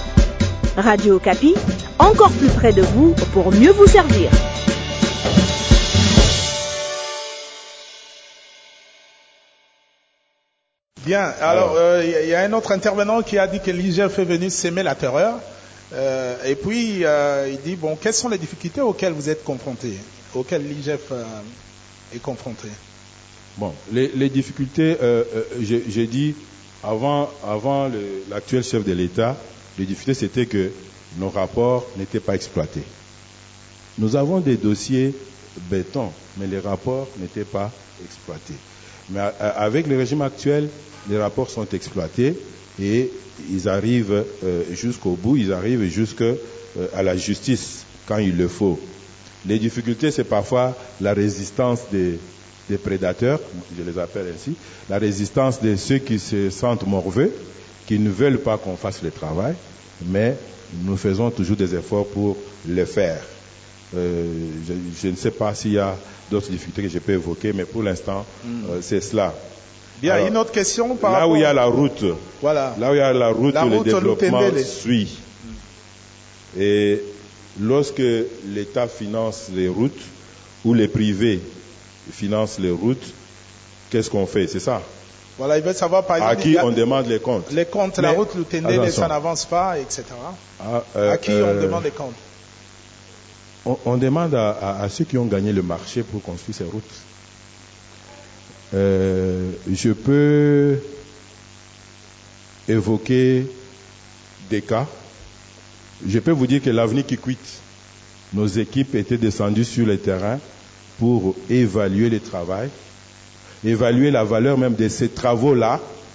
Radio Okapi, encore plus près de vous pour mieux vous servir. Bien, alors il y a un autre intervenant qui a dit que l'IGF est venu s'aimer la terreur. Et puis il dit, bon, quelles sont les difficultés auxquelles vous êtes confrontés, auxquelles l'IGF est confronté? Bon, les difficultés, j'ai dit, avant l'actuel chef de l'État, les difficultés c'était que nos rapports n'étaient pas exploités. Nous avons des dossiers béton, mais les rapports n'étaient pas exploités. Mais avec le régime actuel, les rapports sont exploités et ils arrivent jusqu'au bout, ils arrivent jusqu'à la justice quand il le faut. Les difficultés, c'est parfois la résistance des prédateurs, je les appelle ainsi, la résistance de ceux qui se sentent morveux, qui ne veulent pas qu'on fasse le travail, mais nous faisons toujours des efforts pour le faire. Je ne sais pas s'il y a d'autres difficultés que je peux évoquer, mais pour l'instant, c'est cela. Bien, Alors, une autre question par là rapport... où il y a la route, voilà. Là où il y a la route, le développement Lutendele. suit. Et lorsque l'État finance les routes ou les privés financent les routes, qu'est-ce qu'on fait? C'est ça. Voilà, il veut savoir par exemple... À qui on demande les comptes? Les comptes, Mais, la route Lutendele, ça n'avance pas, etc. À qui on demande les comptes? On demande à ceux qui ont gagné le marché pour construire ces routes. Je peux évoquer des cas. Je peux vous dire que l'avenir qui quitte, nos équipes étaient descendues sur le terrain pour évaluer le travail, évaluer la valeur même de ces travaux-là.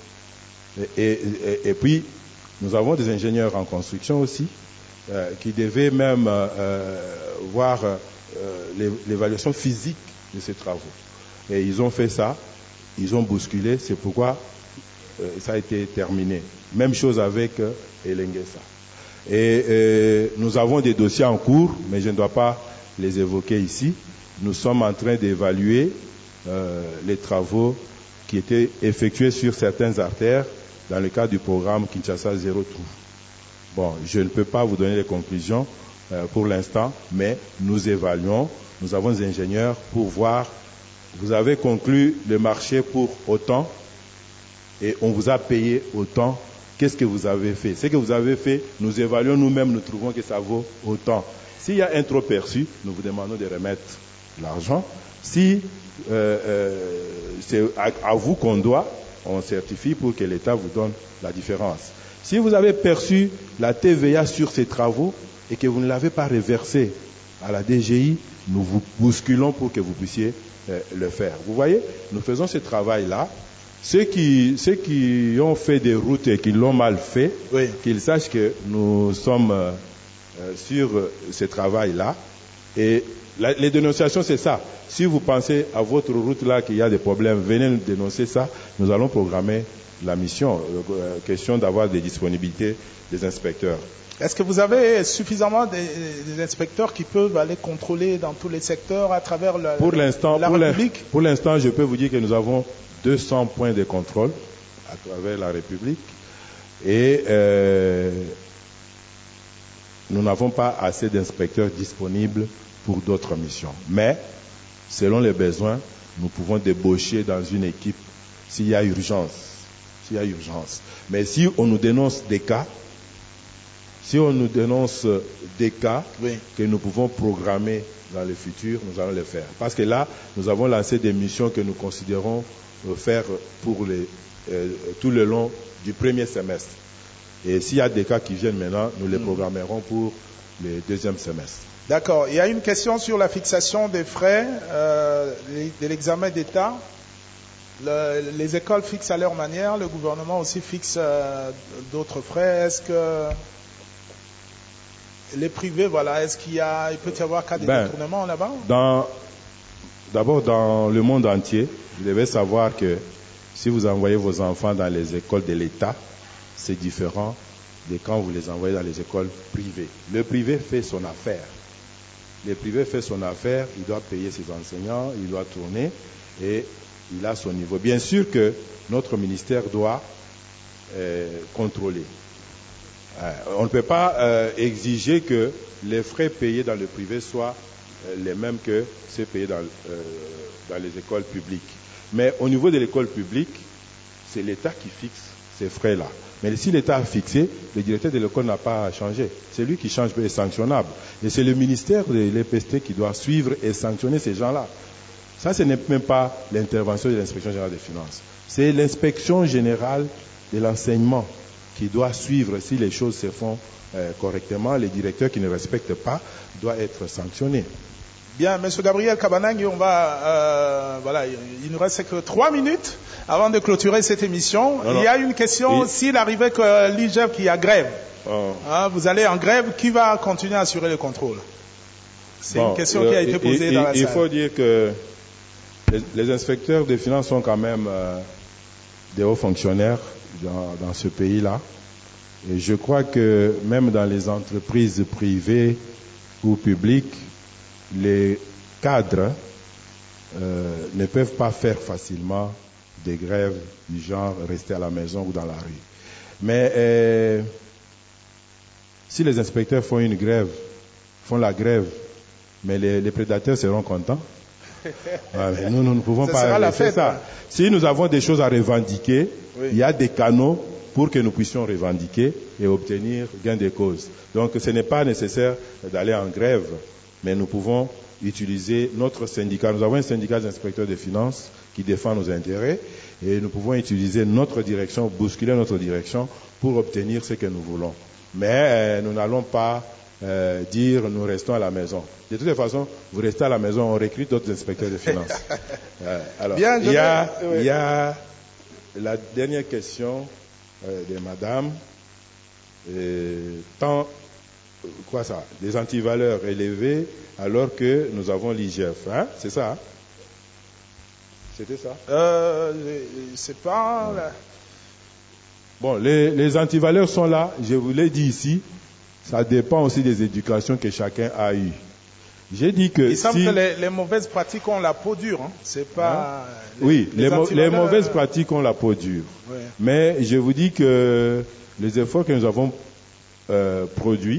Et puis, nous avons des ingénieurs en construction aussi qui devaient même voir l'évaluation physique de ces travaux. Et ils ont fait ça, ils ont bousculé, c'est pourquoi ça a été terminé. Même chose avec Elenguesa. Et nous avons des dossiers en cours, mais je ne dois pas les évoquer ici. Nous sommes en train d'évaluer les travaux qui étaient effectués sur certaines artères dans le cadre du programme Kinshasa Zéro Trou. Bon, je ne peux pas vous donner les conclusions pour l'instant, mais nous évaluons, nous avons des ingénieurs pour voir. Vous avez conclu le marché pour autant et on vous a payé autant. Qu'est-ce que vous avez fait? Ce que vous avez fait, nous évaluons nous-mêmes, nous trouvons que ça vaut autant. S'il y a un trop perçu, nous vous demandons de remettre l'argent. Si c'est à vous qu'on doit, on certifie pour que l'État vous donne la différence. Si vous avez perçu la TVA sur ces travaux et que vous ne l'avez pas reversé à la DGI, nous vous bousculons pour que vous puissiez le faire. Vous voyez, nous faisons ce travail-là. Ceux qui ont fait des routes et qui l'ont mal fait, oui, qu'ils sachent que nous sommes sur ce travail-là. Et les dénonciations, c'est ça. Si vous pensez à votre route-là qu'il y a des problèmes, venez nous dénoncer ça. Nous allons programmer la mission. Question d'avoir des disponibilités des inspecteurs. Est-ce que vous avez suffisamment des inspecteurs qui peuvent aller contrôler dans tous les secteurs à travers la République? Pour l'instant, je peux vous dire que nous avons 200 points de contrôle à travers la République et nous n'avons pas assez d'inspecteurs disponibles pour d'autres missions. Mais, selon les besoins, nous pouvons débaucher dans une équipe s'il y a urgence. Mais si on nous dénonce des cas, oui, que nous pouvons programmer dans le futur, nous allons les faire. Parce que là, nous avons lancé des missions que nous considérons faire pour tout le long du premier semestre. Et s'il y a des cas qui viennent maintenant, nous les programmerons pour le deuxième semestre. D'accord. Il y a une question sur la fixation des frais de l'examen d'État. Les écoles fixent à leur manière, le gouvernement aussi fixe d'autres frais. Est-ce que les privés, voilà, est-ce qu'il peut y avoir cas de détournement là-bas? D'abord, dans le monde entier, vous devez savoir que si vous envoyez vos enfants dans les écoles de l'État, c'est différent de quand vous les envoyez dans les écoles privées. Le privé fait son affaire. Le privé fait son affaire, il doit payer ses enseignants, il doit tourner et il a son niveau. Bien sûr que notre ministère doit contrôler. On ne peut pas exiger que les frais payés dans le privé soient les mêmes que ceux payés dans les écoles publiques. Mais au niveau de l'école publique, c'est l'État qui fixe ces frais-là. Mais si l'État a fixé, le directeur de l'école n'a pas changé. C'est lui qui change et est sanctionnable. Et c'est le ministère de l'EPST qui doit suivre et sanctionner ces gens-là. Ça, ce n'est même pas l'intervention de l'inspection générale des finances. C'est l'inspection générale de l'enseignement qui doit suivre si les choses se font correctement. Les directeurs qui ne respectent pas doivent être sanctionnés. Bien, M. Gabriel Kabanang, on va, il nous reste que 3 minutes avant de clôturer cette émission. Il y a une question, s'il arrivait que l'IGF qui a grève, vous allez en grève, qui va continuer à assurer le contrôle? C'est une question qui a été posée dans la salle. Il faut dire que les inspecteurs des finances sont quand même des hauts fonctionnaires dans ce pays-là. Et je crois que même dans les entreprises privées ou publiques, les cadres ne peuvent pas faire facilement des grèves du genre rester à la maison ou dans la rue. Mais si les inspecteurs font la grève, mais les prédateurs seront contents. Mais nous ne pouvons pas laisser ça. Si nous avons des choses à revendiquer, il y a des canaux pour que nous puissions revendiquer et obtenir gain de cause. Donc ce n'est pas nécessaire d'aller en grève, mais nous pouvons utiliser notre syndicat. Nous avons un syndicat d'inspecteurs des finances qui défend nos intérêts et nous pouvons utiliser notre direction, bousculer notre direction pour obtenir ce que nous voulons. Mais nous n'allons pas dire nous restons à la maison. De toute façon, vous restez à la maison, on recrute d'autres inspecteurs de finances. Alors, bien, il y a la dernière question de madame. Quoi ça? Des antivaleurs élevées alors que nous avons l'IGF. Hein? C'est ça? Hein? C'était ça? C'est pas... Ouais. Bon, les antivaleurs sont là, je vous l'ai dit ici. Ça dépend aussi des éducations que chacun a eues. J'ai dit que il semble que les mauvaises pratiques ont la peau dure. Hein? C'est pas. Oui, les mauvaises pratiques ont la peau dure. Ouais. Mais je vous dis que les efforts que nous avons produits,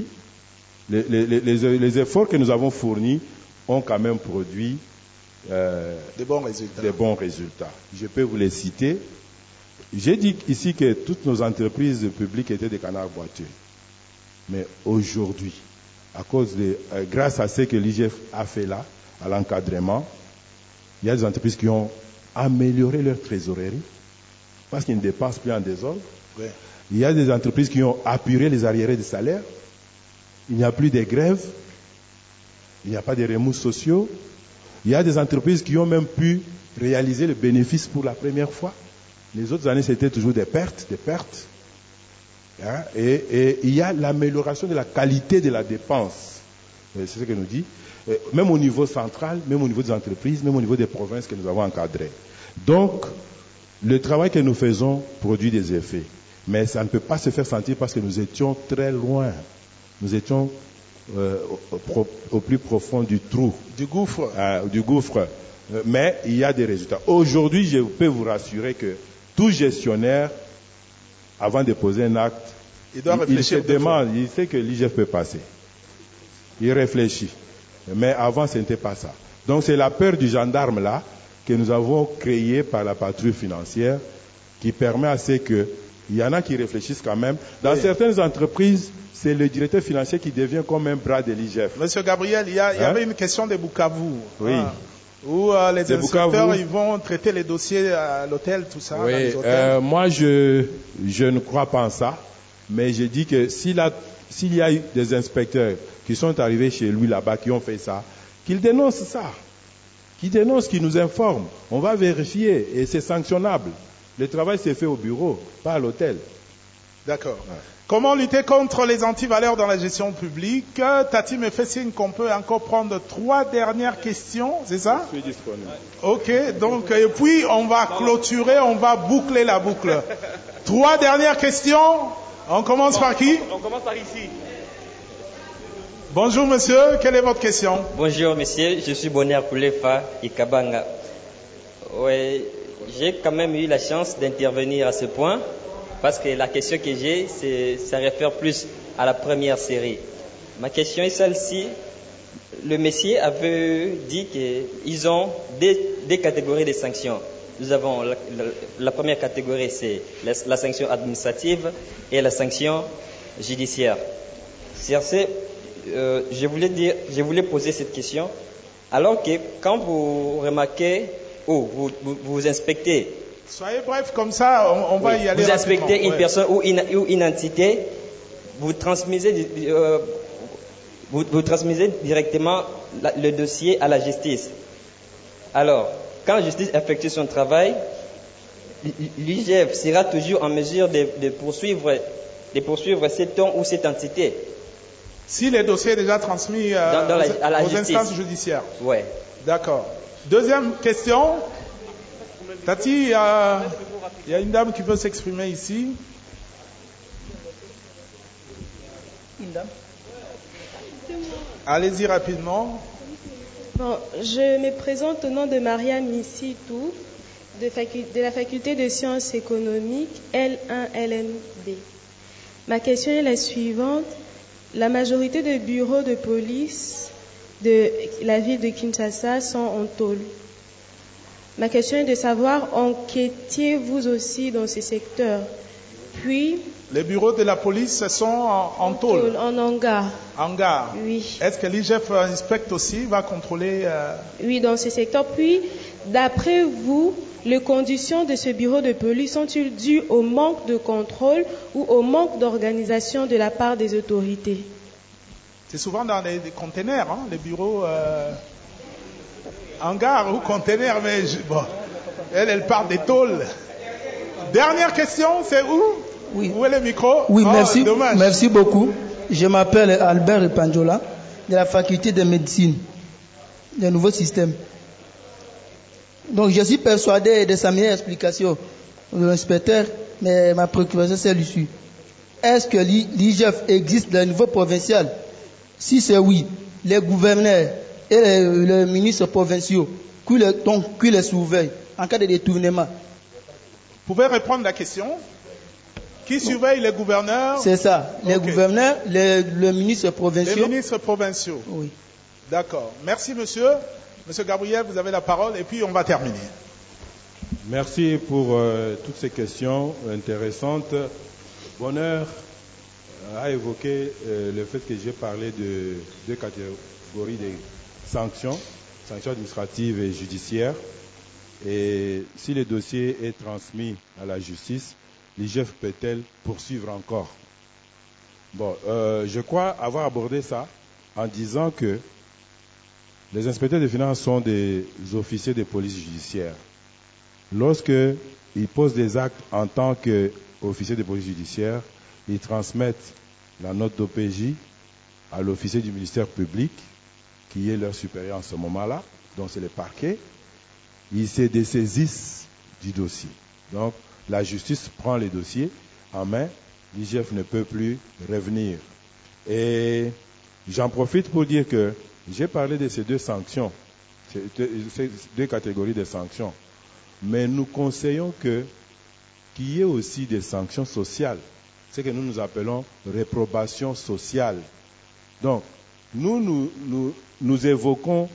les efforts que nous avons fournis ont quand même produit des bons résultats. Je peux vous les citer. J'ai dit ici que toutes nos entreprises publiques étaient des canards boiteux. Mais aujourd'hui, grâce à ce que l'IGF a fait là, à l'encadrement, il y a des entreprises qui ont amélioré leur trésorerie parce qu'ils ne dépensent plus en désordre. Ouais. Il y a des entreprises qui ont apuré les arriérés de salaire. Il n'y a plus de grèves. Il n'y a pas de remous sociaux. Il y a des entreprises qui ont même pu réaliser le bénéfice pour la première fois. Les autres années, c'était toujours des pertes. Hein? Et il y a l'amélioration de la qualité de la dépense. C'est ce que nous dit. Même au niveau central, même au niveau des entreprises, même au niveau des provinces que nous avons encadrées. Donc, le travail que nous faisons produit des effets. Mais ça ne peut pas se faire sentir parce que nous étions très loin. Nous étions au plus profond du trou. Du gouffre. Mais il y a des résultats. Aujourd'hui, je peux vous rassurer que tout gestionnaire, avant de poser un acte, il se demande, il sait que l'IGF peut passer. Il réfléchit. Mais avant, ce n'était pas ça. Donc c'est la peur du gendarme là que nous avons créée par la patrouille financière qui permet à ce qu'il y en a qui réfléchissent quand même. Dans certaines entreprises, c'est le directeur financier qui devient comme un bras de l'IGF. Monsieur Gabriel, il y avait une question de Bukavu. Oui. Où les inspecteurs ils vont traiter les dossiers à l'hôtel, tout ça. Oui. Dans les hôtels. Moi, je ne crois pas en ça. Mais je dis que s'il y a eu des inspecteurs qui sont arrivés chez lui là-bas, qui ont fait ça, qu'ils dénoncent ça. Qu'ils dénoncent, qu'ils nous informent. On va vérifier et c'est sanctionnable. Le travail s'est fait au bureau, pas à l'hôtel. D'accord. Ouais. Comment lutter contre les antivaleurs dans la gestion publique? Tati me fait signe qu'on peut encore prendre 3 dernières questions, c'est ça? Je suis disponible. Ok, donc, et puis on va clôturer, on va boucler la boucle. 3 dernières questions. On commence par qui? On commence par ici. Bonjour monsieur, quelle est votre question? Bonjour monsieur, je suis Bonheur Poulefa Ikabanga. Ouais, j'ai quand même eu la chance d'intervenir à ce point parce que la question que j'ai, ça réfère plus à la première série. Ma question est celle-ci. Le monsieur avait dit qu'ils ont des catégories de sanctions. Nous avons la première catégorie, c'est la sanction administrative et la sanction judiciaire. Je voulais poser cette question. Alors que quand vous remarquez ou vous inspectez, soyez bref comme ça, on va y aller. Vous inspectez une personne ou une entité, vous transmettez directement le dossier à la justice. Alors, quand la justice effectue son travail, l'IGF sera toujours en mesure de poursuivre cet homme ou cette entité. Si le dossier est déjà transmis aux instances judiciaires. Oui. D'accord. Deuxième question. Tati, il y a une dame qui veut s'exprimer ici. Une dame. Allez-y rapidement. Bon, je me présente au nom de Maria Missitou de la faculté de sciences économiques L1 LMD. Ma question est la suivante. La majorité des bureaux de police de la ville de Kinshasa sont en tôle. Ma question est de savoir, enquêtiez-vous aussi dans ces secteurs? Puis, les bureaux de la police sont en tôle. En hangar. Hangar. Oui. Est-ce que l'IGF inspecte aussi, va contrôler Oui, dans ces secteurs. Puis, d'après vous, les conditions de ce bureau de police sont-ils dues au manque de contrôle ou au manque d'organisation de la part des autorités? C'est souvent dans des containers, hein, les bureaux hangars ou containers, mais bon, elle parle des tôles. Dernière question, c'est où? Oui. Où est le micro? Oui, merci. Dommage. Merci beaucoup. Je m'appelle Albert Panjola, de la faculté de médecine, du nouveau système. Donc, je suis persuadé de sa meilleure explication de l'inspecteur, mais ma préoccupation, c'est celle-ci. Est-ce que l'IGF existe dans le niveau provincial? Si c'est oui, les gouverneurs et les ministres provinciaux qui les surveillent en cas de détournement. Vous pouvez répondre à la question? Qui surveille les gouverneurs? C'est ça, les gouverneurs, les ministres provinciaux. Les ministres provinciaux. Oui. D'accord. Merci, monsieur. Monsieur Gabriel, vous avez la parole et puis on va terminer. Merci pour toutes ces questions intéressantes. Bonheur a évoqué le fait que j'ai parlé de deux catégories de sanctions administratives et judiciaires. Et si le dossier est transmis à la justice, l'IGF peut-elle poursuivre encore? Bon, je crois avoir abordé ça en disant que les inspecteurs des finances sont des officiers de police judiciaire. Lorsqu'ils posent des actes en tant qu'officiers de police judiciaire, ils transmettent la note d'OPJ à l'officier du ministère public, qui est leur supérieur en ce moment-là, donc c'est le parquet. Ils se dessaisissent du dossier. Donc, la justice prend les dossiers en main, l'IGF ne peut plus revenir. Et j'en profite pour dire que j'ai parlé de ces deux sanctions, ces deux catégories de sanctions. Mais nous conseillons qu'il y ait aussi des sanctions sociales. C'est que nous appelons réprobation sociale. Donc, nous évoquons,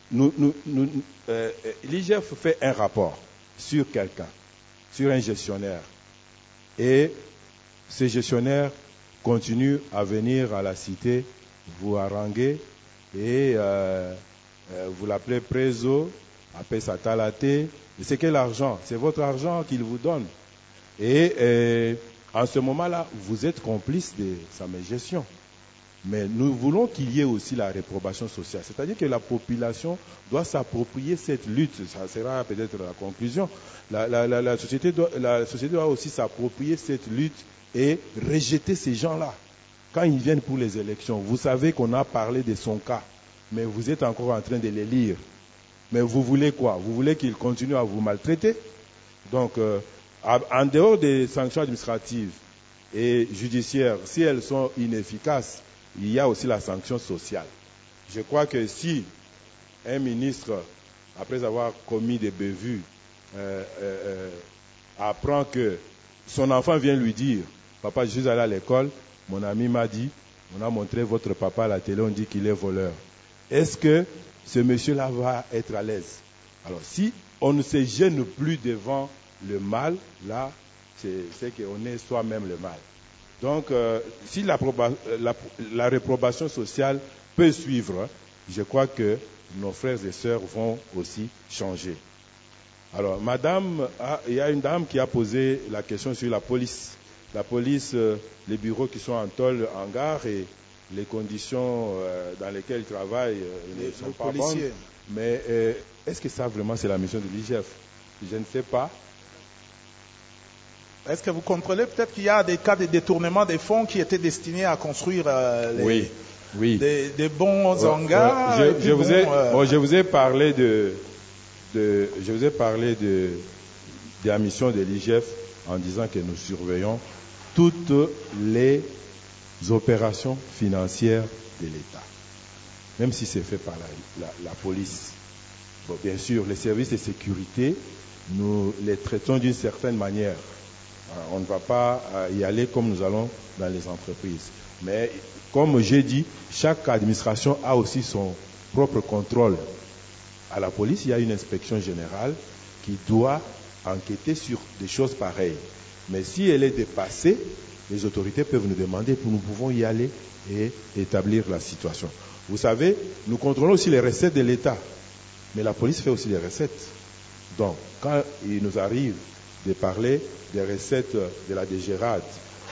l'IGF fait un rapport sur quelqu'un, sur un gestionnaire. Et ces gestionnaires continuent à venir à la cité vous haranguer et vous l'appelez préso, appelez ça talaté. Et c'est quel argent? C'est votre argent qu'il vous donne. Et en ce moment-là, vous êtes complice de sa gestion. Mais nous voulons qu'il y ait aussi la réprobation sociale. C'est-à-dire que la population doit s'approprier cette lutte. Ça sera peut-être la conclusion. La société doit aussi s'approprier cette lutte et rejeter ces gens-là. Quand ils viennent pour les élections, vous savez qu'on a parlé de son cas, mais vous êtes encore en train de les lire. Mais vous voulez quoi? Vous voulez qu'ils continuent à vous maltraiter? Donc, en dehors des sanctions administratives et judiciaires, si elles sont inefficaces, il y a aussi la sanction sociale. Je crois que si un ministre, après avoir commis des bévues, apprend que son enfant vient lui dire « Papa, je suis allé à l'école, mon ami m'a dit, on a montré votre papa à la télé, on dit qu'il est voleur. » Est-ce que ce monsieur-là va être à l'aise? Alors, si on ne se gêne plus devant le mal, là, c'est qu'on est soi-même le mal. Donc, si la réprobation sociale peut suivre, je crois que nos frères et sœurs vont aussi changer. Alors, il y a une dame qui a posé la question sur la police. La police, les bureaux qui sont en tôle, en gare et les conditions dans lesquelles ils travaillent ne sont pas bonnes. Mais est-ce que ça vraiment c'est la mission de l'IGF? Je ne sais pas. Est-ce que vous contrôlez peut-être qu'il y a des cas de détournement des fonds qui étaient destinés à construire des bons hangars? Je vous ai parlé de la mission de l'IGF en disant que nous surveillons toutes les opérations financières de l'État, même si c'est fait par la police. Bon, bien sûr, les services de sécurité nous les traitons d'une certaine manière. On ne va pas y aller comme nous allons dans les entreprises. Mais comme j'ai dit, chaque administration a aussi son propre contrôle. À la police, il y a une inspection générale qui doit enquêter sur des choses pareilles. Mais si elle est dépassée, les autorités peuvent nous demander, nous pouvons y aller et établir la situation. Vous savez, nous contrôlons aussi les recettes de l'État, mais la police fait aussi des recettes. Donc, quand il nous arrive de parler des recettes de la DGRAD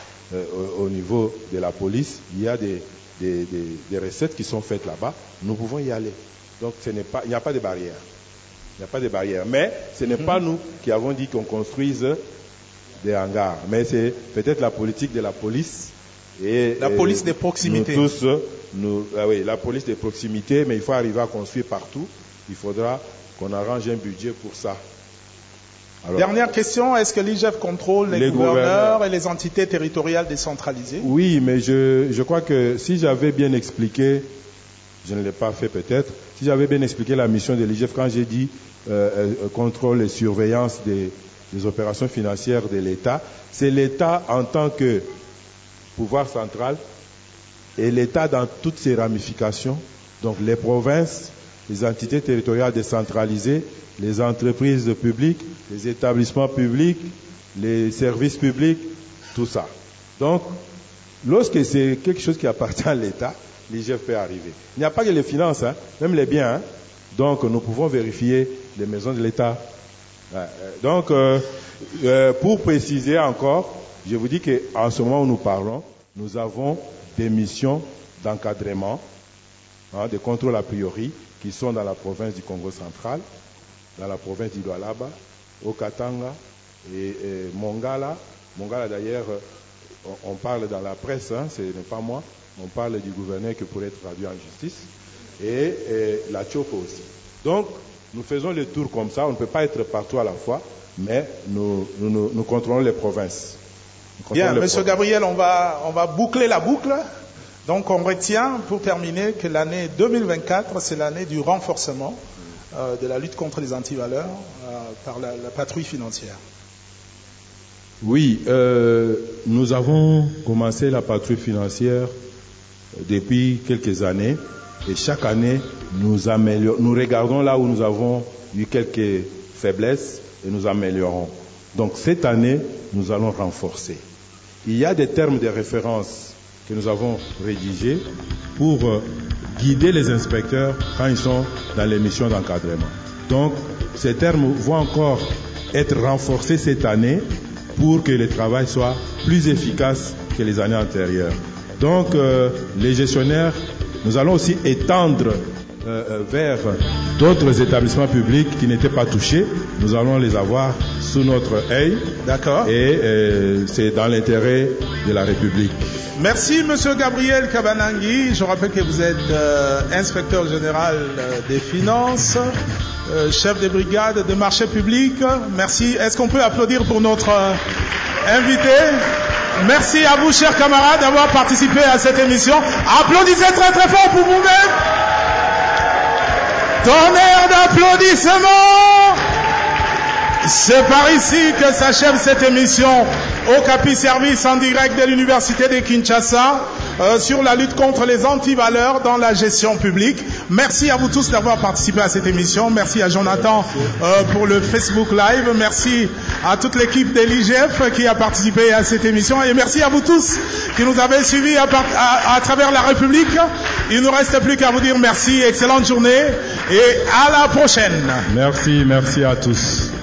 au niveau de la police, il y a des recettes qui sont faites là-bas, nous pouvons y aller. Donc, il n'y a pas de barrière. Il n'y a pas de barrière. Mais ce n'est pas nous qui avons dit qu'on construise des hangars. Mais c'est peut-être la politique de la police. La police de proximité. Nous tous, oui, la police de proximité, mais il faut arriver à construire partout. Il faudra qu'on arrange un budget pour ça. Alors, dernière question, est-ce que l'IGF contrôle les gouverneurs et les entités territoriales décentralisées? Oui, mais je crois que si j'avais bien expliqué, je ne l'ai pas fait peut-être, si j'avais bien expliqué la mission de l'IGF quand j'ai dit contrôle et surveillance des opérations financières de l'État, c'est l'État en tant que pouvoir central et l'État dans toutes ses ramifications, donc les provinces, les entités territoriales décentralisées, les entreprises publiques, les établissements publics, les services publics, tout ça. Donc, lorsque c'est quelque chose qui appartient à l'État, l'IGF peut arriver. Il n'y a pas que les finances, même les biens. Donc, nous pouvons vérifier les maisons de l'État. Donc, pour préciser encore, je vous dis qu'en ce moment où nous parlons, nous avons des missions d'encadrement, de contrôle a priori, qui sont dans la province du Congo central, dans la province du Lualaba, au Katanga et Mongala. Mongala d'ailleurs, on parle dans la presse, ce n'est pas moi, on parle du gouverneur qui pourrait être traduit en justice, et la Tchoko aussi. Donc, nous faisons le tour comme ça, on ne peut pas être partout à la fois, mais nous contrôlons les provinces. Bien, Monsieur Gabriel, on va boucler la boucle. Donc, on retient, pour terminer, que l'année 2024, c'est l'année du renforcement de la lutte contre les antivaleurs par la patrouille financière. Oui, nous avons commencé la patrouille financière depuis quelques années et chaque année, nous regardons là où nous avons eu quelques faiblesses et nous améliorons. Donc cette année, nous allons renforcer. Il y a des termes de référence que nous avons rédigés pour guider les inspecteurs quand ils sont dans les missions d'encadrement. Donc ces termes vont encore être renforcés cette année pour que le travail soit plus efficace que les années antérieures. Donc les gestionnaires, nous allons aussi étendre vers d'autres établissements publics qui n'étaient pas touchés. Nous allons les avoir sous notre œil. D'accord. Et c'est dans l'intérêt de la République. Merci, Monsieur Gabriel Kabanangi. Je rappelle que vous êtes inspecteur général des finances, chef de brigade de marché public. Merci. Est-ce qu'on peut applaudir pour notre invité? Merci à vous, chers camarades, d'avoir participé à cette émission. Applaudissez très très fort pour vous-même. Tonnerre d'applaudissements. C'est par ici que s'achève cette émission au Capi Service en direct de l'Université de Kinshasa sur la lutte contre les antivaleurs dans la gestion publique. Merci à vous tous d'avoir participé à cette émission. Merci à Jonathan pour le Facebook Live. Merci à toute l'équipe de l'IGF qui a participé à cette émission. Et merci à vous tous qui nous avez suivis à travers la République. Il ne nous reste plus qu'à vous dire merci, excellente journée et à la prochaine. Merci à tous.